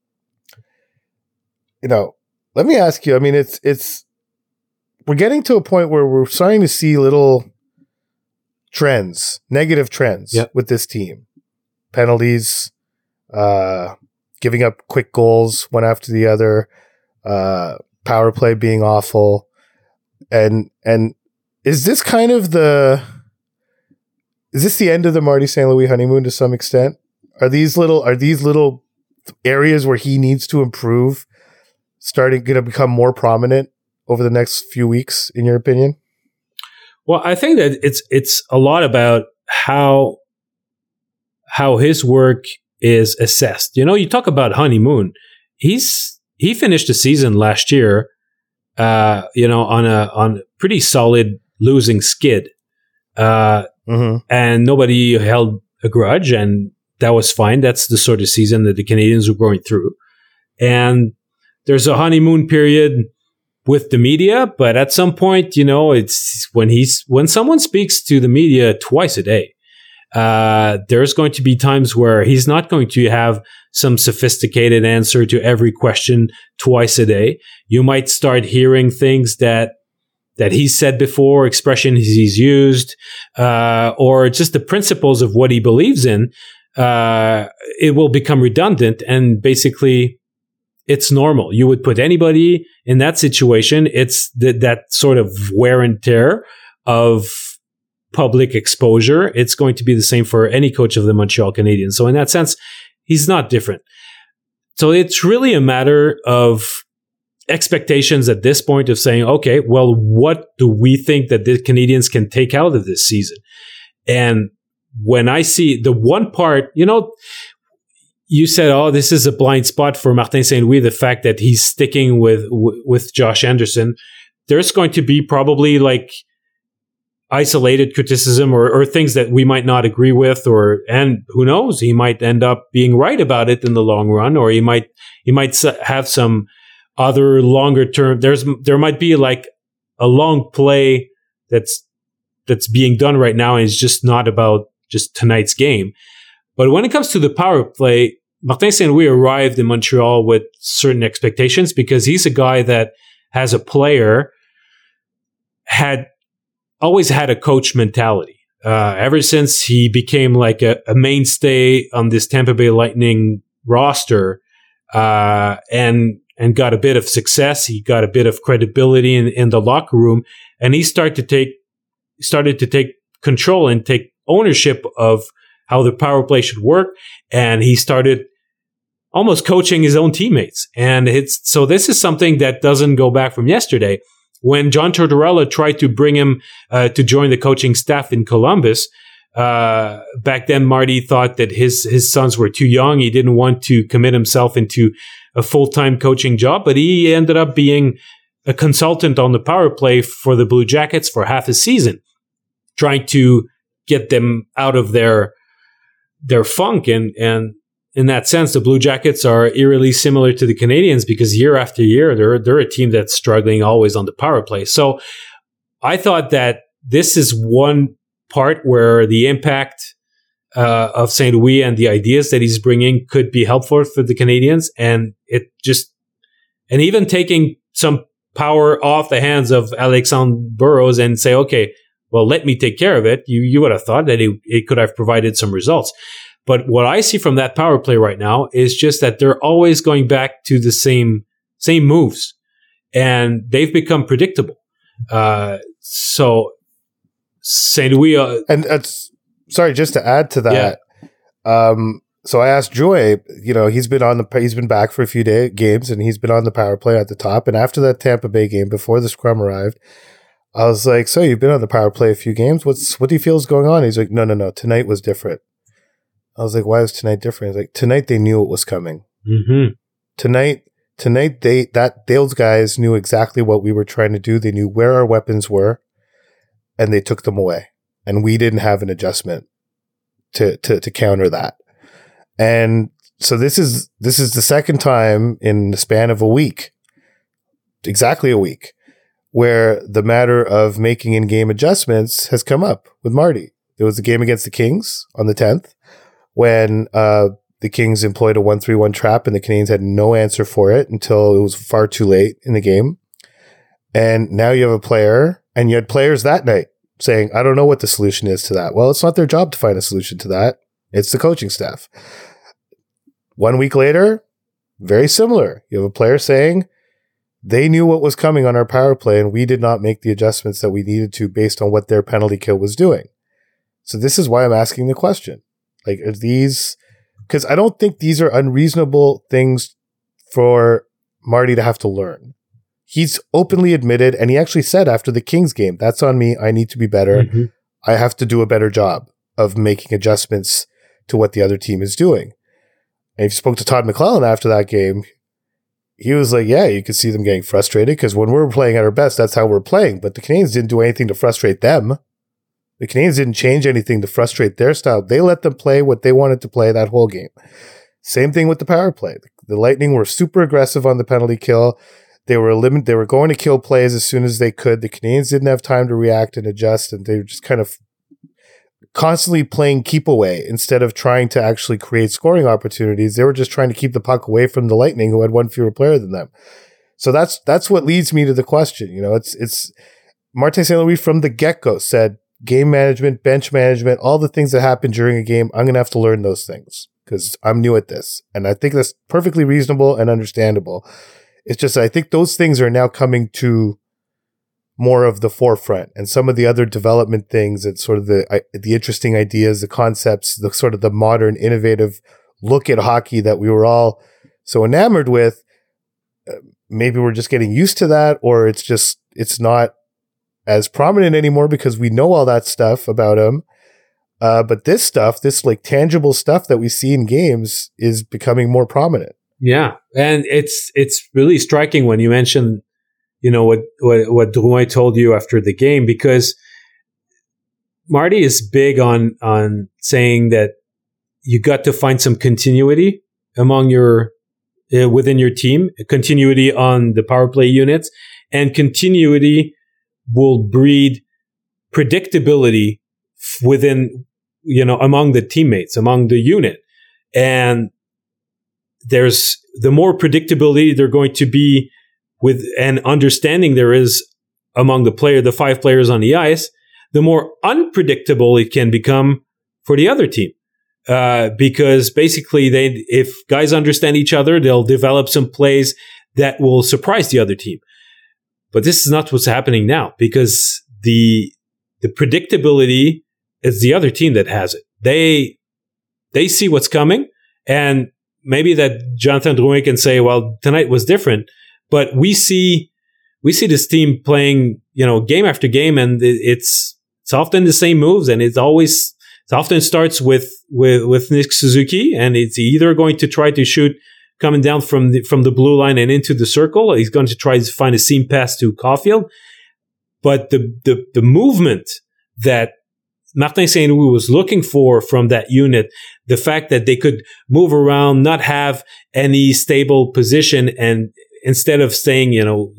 let me ask you, I mean, we're getting to a point where we're starting to see little trends, negative trends with this team. Penalties, giving up quick goals one after the other, power play being awful. And is this kind of the end of the Marty St. Louis honeymoon to some extent? Are these little areas where he needs to improve going to become more prominent over the next few weeks, in your opinion? Well, I think that it's a lot about how his work is assessed. You talk about honeymoon. He finished the season last year, on a pretty solid losing skid, and nobody held a grudge, and that was fine. That's the sort of season that the Canadians were going through. And there's a honeymoon period with the media, but at some point, it's when someone speaks to the media twice a day, There's going to be times where he's not going to have some sophisticated answer to every question twice a day. You might start hearing things that he's said before, expressions he's used, or just the principles of what he believes in. It will become redundant, and basically it's normal. You would put anybody in that situation. It's that sort of wear and tear of public exposure. It's going to be the same for any coach of the Montreal Canadiens. So in that sense, he's not different. So it's really a matter of expectations at this point of saying, okay, well, what do we think that the Canadiens can take out of this season? And when I see the one part, you said, oh, this is a blind spot for Martin Saint-Louis, the fact that he's sticking with Josh Anderson. There's going to be probably like isolated criticism or things that we might not agree with, and who knows, he might end up being right about it in the long run, or he might have some other longer term. There might be like a long play that's being done right now, and it's just not about just tonight's game. But when it comes to the power play, Martin Saint-Louis arrived in Montreal with certain expectations because he's a guy that, as a player, always had a coach mentality. Ever since he became like a mainstay on this Tampa Bay Lightning roster, and got a bit of success, he got a bit of credibility in the locker room, and he started to take control and take ownership of how the power play should work, and he started almost coaching his own teammates. And so this is something that doesn't go back from yesterday. When John Tortorella tried to bring him to join the coaching staff in Columbus, back then Marty thought that his sons were too young. He didn't want to commit himself into a full-time coaching job, but he ended up being a consultant on the power play for the Blue Jackets for half a season, trying to get them out of their funk. And in that sense, the Blue Jackets are eerily similar to the Canadiens because year after year, they're a team that's struggling always on the power play. So I thought that this is one part where the impact of St. Louis and the ideas that he's bringing could be helpful for the Canadiens. And even taking some power off the hands of Alexandre Burrows and say, okay, well, let me take care of it. You would have thought that it could have provided some results. But what I see from that power play right now is just that they're always going back to the same moves, and they've become predictable. So St. Louis, and sorry, just to add to that. Yeah. So I asked Joy. He's been back for a few games, and he's been on the power play at the top. And after that Tampa Bay game, before the scrum arrived, I was like, "So you've been on the power play a few games. What do you feel is going on?" He's like, "No. Tonight was different." I was like, "Why was tonight different?" He's like, "Tonight they knew it was coming. Mm-hmm. Tonight those guys knew exactly what we were trying to do. They knew where our weapons were, and they took them away. And we didn't have an adjustment to counter that. And so this is the second time in the span of a week, exactly a week, where the matter of making in-game adjustments has come up with Marty. There was the game against the Kings on the 10th when the Kings employed a 1-3-1 trap and the Canadiens had no answer for it until it was far too late in the game. And now you have a player, and you had players that night saying, I don't know what the solution is to that. Well, it's not their job to find a solution to that. It's the coaching staff. 1 week later, very similar. You have a player saying they knew what was coming on our power play and we did not make the adjustments that we needed to based on what their penalty kill was doing. So this is why I'm asking the question. Like, are these, because I don't think these are unreasonable things for Marty to have to learn. He's openly admitted, and he actually said after the Kings game, that's on me. I need to be better. Mm-hmm. I have to do a better job of making adjustments to what the other team is doing. And if you spoke to Todd McClellan after that game, he was like, yeah, you could see them getting frustrated because when we're playing at our best, that's how we're playing. But the Canadiens didn't do anything to frustrate them. The Canadiens didn't change anything to frustrate their style. They let them play what they wanted to play that whole game. Same thing with the power play. The Lightning were super aggressive on the penalty kill. They were going to kill plays as soon as they could. The Canadiens didn't have time to react and adjust, and they were just kind of constantly playing keep away instead of trying to actually create scoring opportunities. They were just trying to keep the puck away from the Lightning, who had one fewer player than them. So that's what leads me to the question. It's Martin St. Louis from the get-go said game management, bench management, all the things that happen during a game. I'm going to have to learn those things because I'm new at this. And I think that's perfectly reasonable and understandable. It's just, I think those things are now coming to more of the forefront, and some of the other development things and sort of the interesting ideas, the concepts, the sort of the modern, innovative look at hockey that we were all so enamored with. Maybe we're just getting used to that, or it's not as prominent anymore because we know all that stuff about them. But this stuff, this like tangible stuff that we see in games, is becoming more prominent. Yeah, and it's really striking when you mention, what Drouin told you after the game, because Marty is big on saying that you got to find some continuity among within your team, continuity on the power play units, and continuity will breed predictability within, among the teammates, among the unit. And there's the more predictability they're going to be with an understanding there is among the 5 players on the ice, the more unpredictable it can become for the other team. Because basically if guys understand each other, they'll develop some plays that will surprise the other team. But this is not what's happening now, because the predictability is the other team that has it. They see what's coming, and maybe that Jonathan Drouin can say, well, tonight was different. But we see this team playing, game after game, and it's often the same moves, and it often starts with Nick Suzuki, and it's either going to try to shoot coming down from the blue line and into the circle, or he's going to try to find a seam pass to Caulfield. But the movement that Martin St. Louis was looking for from that unit, the fact that they could move around, not have any stable position, and instead of staying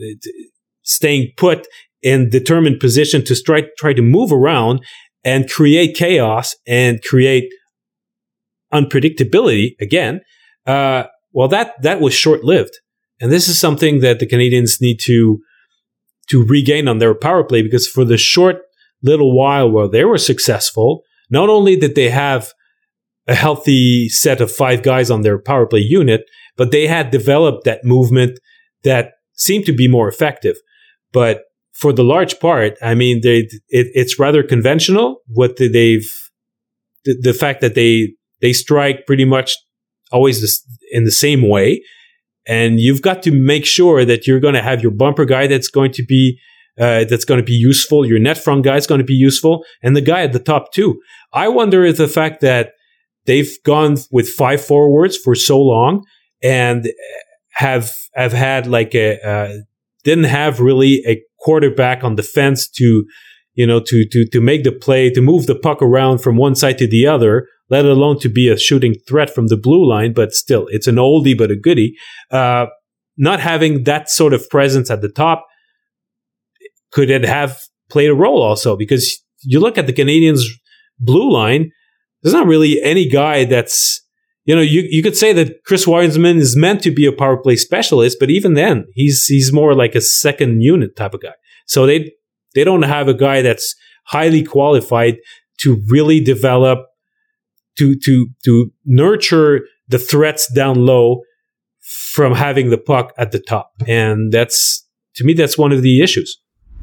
put in determined position to try to move around and create chaos and create unpredictability again. Well, that was short-lived. And this is something that the Canadiens need to regain on their power play, because for the short little while where they were successful, not only did they have a healthy set of 5 guys on their power play unit, but they had developed that movement that seemed to be more effective. But for the large part, I mean, it's rather conventional. The fact that they strike pretty much always in the same way, and you've got to make sure that you're going to have your bumper guy that's going to be useful. Your net front guy is going to be useful, and the guy at the top too. I wonder if the fact that they've gone with 5 forwards for so long and have had didn't have really a quarterback on defense to make the play, to move the puck around from one side to the other, let alone to be a shooting threat from the blue line. But still, it's an oldie but a goodie. Not having that sort of presence at the top, could it have played a role also? Because you look at the Canadiens' blue line, there's not really any guy that's, you could say that Chris Wiseman is meant to be a power play specialist, but even then, he's more like a second unit type of guy. So they don't have a guy that's highly qualified to really develop, to nurture the threats down low from having the puck at the top. And to me, that's one of the issues.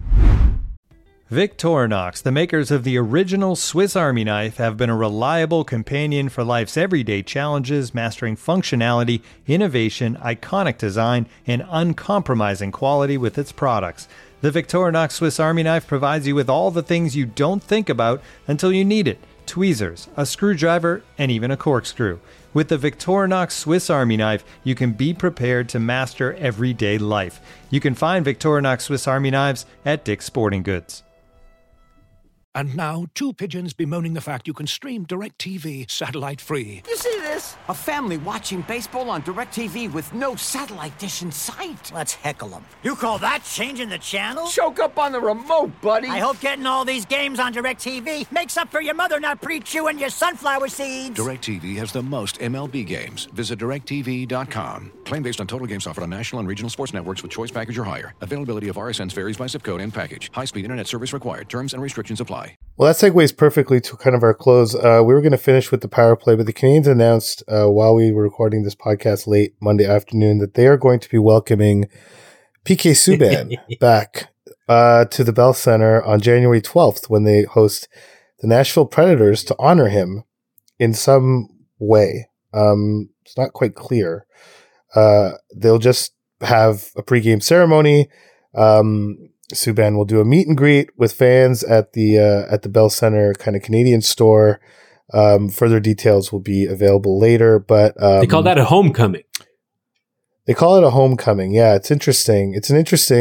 Victorinox, the makers of the original Swiss Army knife, have been a reliable companion for life's everyday challenges, mastering functionality, innovation, iconic design, and uncompromising quality with its products. The Victorinox Swiss Army knife provides you with all the things you don't think about until you need it: tweezers, a screwdriver, and even a corkscrew. With the Victorinox Swiss Army knife, you can be prepared to master everyday life. You can find Victorinox Swiss Army knives at Dick's Sporting Goods. And now, two pigeons bemoaning the fact you can stream DirecTV satellite-free. You see this? A family watching baseball on DirecTV with no satellite dish in sight. Let's heckle them. You call that changing the channel? Choke up on the remote, buddy. I hope getting all these games on DirecTV makes up for your mother not pre-chewing your sunflower seeds. DirecTV has the most MLB games. Visit DirecTV.com. Claim based on total games offered on national and regional sports networks with choice package or higher. Availability of RSNs varies by zip code and package. High-speed internet service required. Terms and restrictions apply. Well, that segues perfectly to kind of our close. We were going to finish with the power play, but the Canadiens announced while we were recording this podcast late Monday afternoon that they are going to be welcoming PK Subban back to the Bell Center on January 12th when they host the Nashville Predators to honor him in some way. It's not quite clear. They'll just have a pregame ceremony. Subban will do a meet and greet with fans at the Bell Center kind of Canadian store. Further details will be available later, but they call that a homecoming. They call it a homecoming. Yeah, it's interesting. It's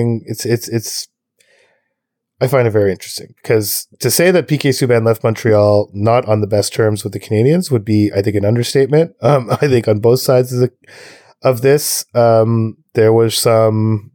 I find it very interesting because to say that PK Subban left Montreal not on the best terms with the Canadiens would be, I think, an understatement. I think on both sides of this, there was some.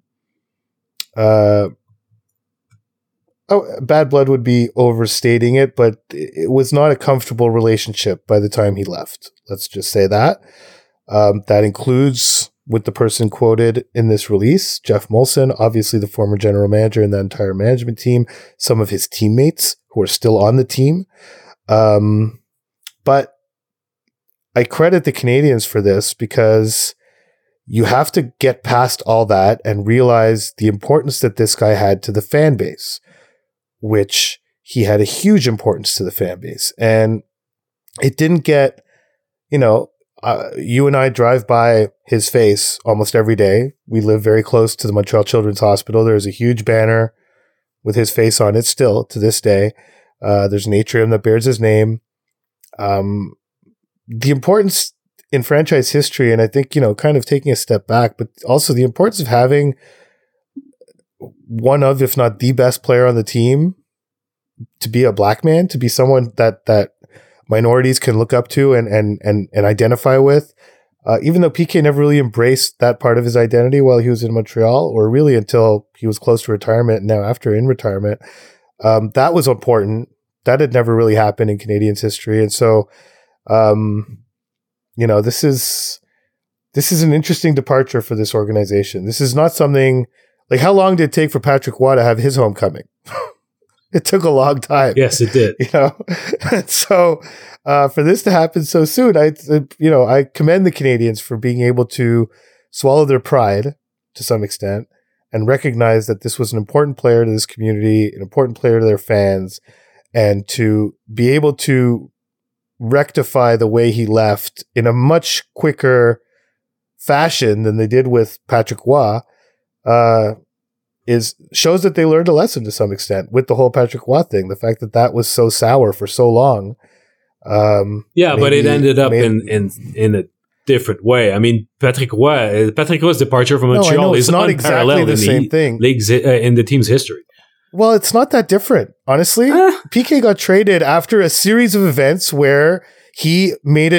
Bad blood would be overstating it, but it was not a comfortable relationship by the time he left. Let's just say that. That includes, with the person quoted in this release, Jeff Molson, obviously the former general manager and the entire management team, some of his teammates who are still on the team. But I credit the Canadiens for this because you have to get past all that and realize the importance that this guy had to the fan base, which he had a huge importance to the fan base. And it didn't get, you and I drive by his face almost every day. We live very close to the Montreal Children's Hospital. There's a huge banner with his face on it still to this day. There's an atrium that bears his name. The importance in franchise history, and I think, kind of taking a step back, but also the importance of having one of, if not the best player on the team to be a black man, to be someone that minorities can look up to and identify with. Even though PK never really embraced that part of his identity while he was in Montreal, or really until he was close to retirement and now after in retirement, that was important. That had never really happened in Canadiens history. And so, this is an interesting departure for this organization. This is not something like, how long did it take for Patrick Roy to have his homecoming? It took a long time. Yes, it did. And so for this to happen so soon, I commend the Canadiens for being able to swallow their pride to some extent and recognize that this was an important player to this community, an important player to their fans, and to be able to rectify the way he left in a much quicker fashion than they did with Patrick Roy. Shows that they learned a lesson to some extent with the whole Patrick Roy thing. The fact that was so sour for so long. But it ended up in a different way. I mean, Patrick Roy's departure from Montreal is not exactly the same thing in the team's history. Well, it's not that different, honestly. PK got traded after a series of events where the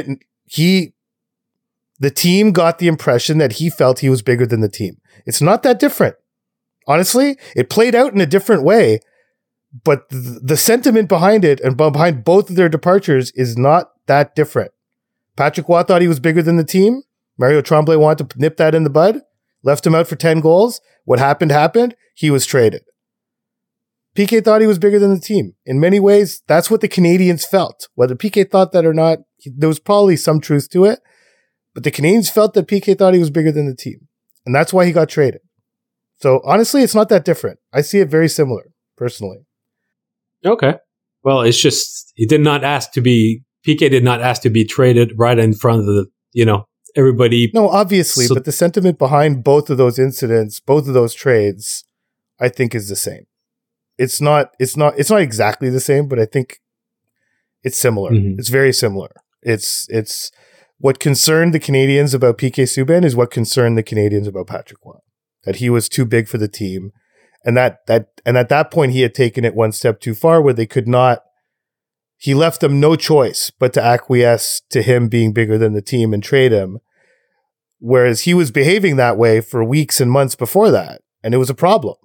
team got the impression that he felt he was bigger than the team. It's not that different. Honestly, it played out in a different way, but the sentiment behind it and behind both of their departures is not that different. Patrick Roy thought he was bigger than the team. Mario Tremblay wanted to nip that in the bud, left him out for 10 goals. What happened. He was traded. PK thought he was bigger than the team. In many ways, that's what the Canadiens felt. Whether PK thought that or not, there was probably some truth to it, but the Canadiens felt that PK thought he was bigger than the team, and that's why he got traded. So honestly, it's not that different. I see it very similar, personally. Okay. Well, it's just, PK did not ask to be traded right in front of everybody. No, obviously, but the sentiment behind both of those incidents, both of those trades, I think is the same. It's not exactly the same, but I think it's similar. Mm-hmm. It's very similar. It's what concerned the Canadiens about PK Subban is what concerned the Canadiens about Patrick Roy. That he was too big for the team, And at that point, he had taken it one step too far where they could not, he left them no choice but to acquiesce to him being bigger than the team and trade him. Whereas he was behaving that way for weeks and months before that. And it was a problem.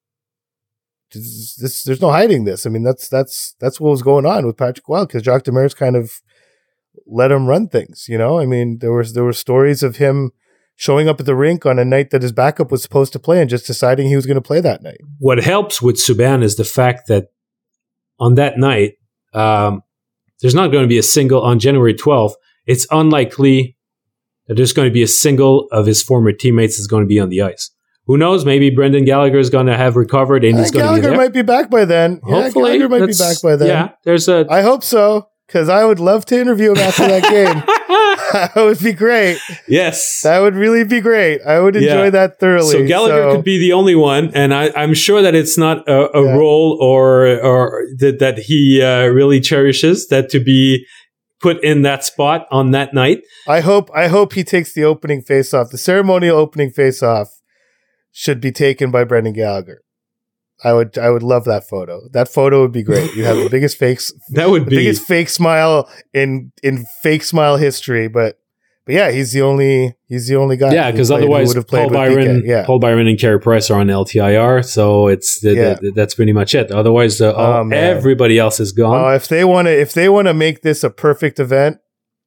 There's no hiding this. I mean, that's what was going on with Patrick Roy, because Jacques Demers kind of let him run things, you know? I mean, there were stories of him showing up at the rink on a night that his backup was supposed to play and just deciding he was going to play that night. What helps with Subban is the fact that on that night, there's not going to be a single on January 12th. It's unlikely that there's going to be a single of his former teammates is going to be on the ice. Who knows? Maybe Brendan Gallagher is going to have recovered and he's going to be there. Gallagher might be back by then. Hopefully. Gallagher might be back by then. Yeah, I hope so, because I would love to interview him after that game. That would be great. Yes. That would really be great. I would enjoy that thoroughly. So Gallagher could be the only one, and I'm sure that it's not a role or that he really cherishes, that to be put in that spot on that night. I hope he takes the opening face-off. The ceremonial opening face-off should be taken by Brendan Gallagher. I would love that photo. That photo would be great. You have the biggest biggest fake smile in fake smile history. But yeah, he's the only guy. Yeah, because otherwise Paul Byron and Carey Price are on LTIR, so it's that's pretty much it. Otherwise, everybody else is gone. If they want to make this a perfect event,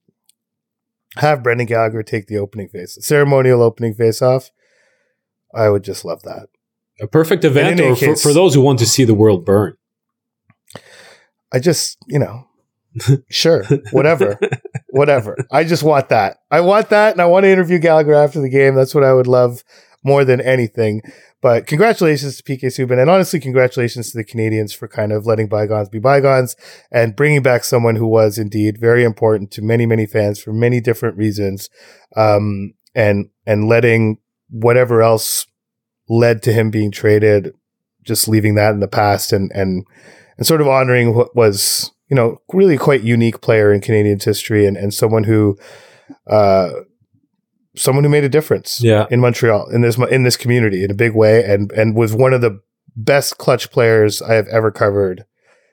have Brendan Gallagher take the ceremonial opening face off. I would just love that. A perfect event, or for those who want to see the world burn? I just, sure, whatever. I just want that. I want that, and I want to interview Gallagher after the game. That's what I would love more than anything. But congratulations to PK Subban, and honestly, congratulations to the Canadians for kind of letting bygones be bygones and bringing back someone who was indeed very important to many, many fans for many different reasons, and letting whatever else led to him being traded, just leaving that in the past and sort of honoring what was, really quite unique player in Canadians history and someone who made a difference in Montreal, in this community in a big way, and was one of the best clutch players I have ever covered.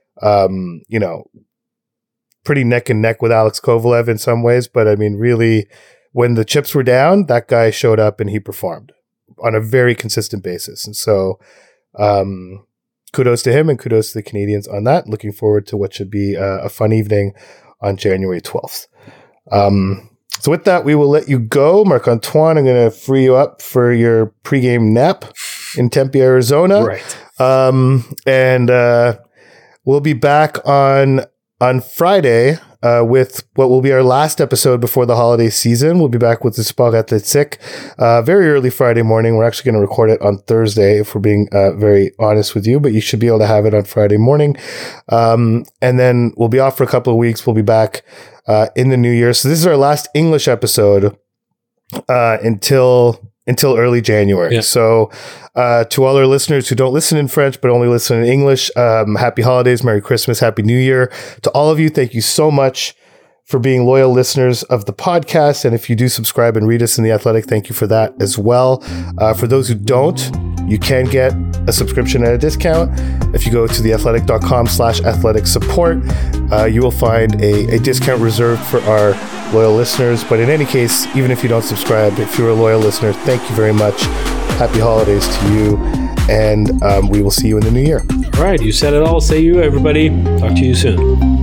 Pretty neck and neck with Alex Kovalev in some ways, but I mean, really, when the chips were down, that guy showed up and he performed on a very consistent basis. And so kudos to him and kudos to the Canadians on that. Looking forward to what should be a fun evening on January 12th. So with that, we will let you go. Marc-Antoine, I'm going to free you up for your pregame nap in Tempe, Arizona. Right. And we'll be back on Friday with what will be our last episode before the holiday season. We'll be back with the Sport Athletic very early Friday morning. We're actually going to record it on Thursday, if we're being very honest with you, but you should be able to have it on Friday morning. And then we'll be off for a couple of weeks. We'll be back in the new year. So this is our last English episode until early January. Yeah. So to all our listeners who don't listen in French but only listen in English, happy holidays, Merry Christmas, Happy New Year. To all of you, thank you so much for being loyal listeners of the podcast. And if you do subscribe and read us in The Athletic, thank you for that as well. For those who don't, you can get a subscription at a discount. If you go to theathletic.com/athletic support, you will find a discount reserved for our loyal listeners. But in any case, even if you don't subscribe, if you're a loyal listener, thank you very much. Happy holidays to you. And we will see you in the new year. All right. You said it all. Say you, everybody. Talk to you soon.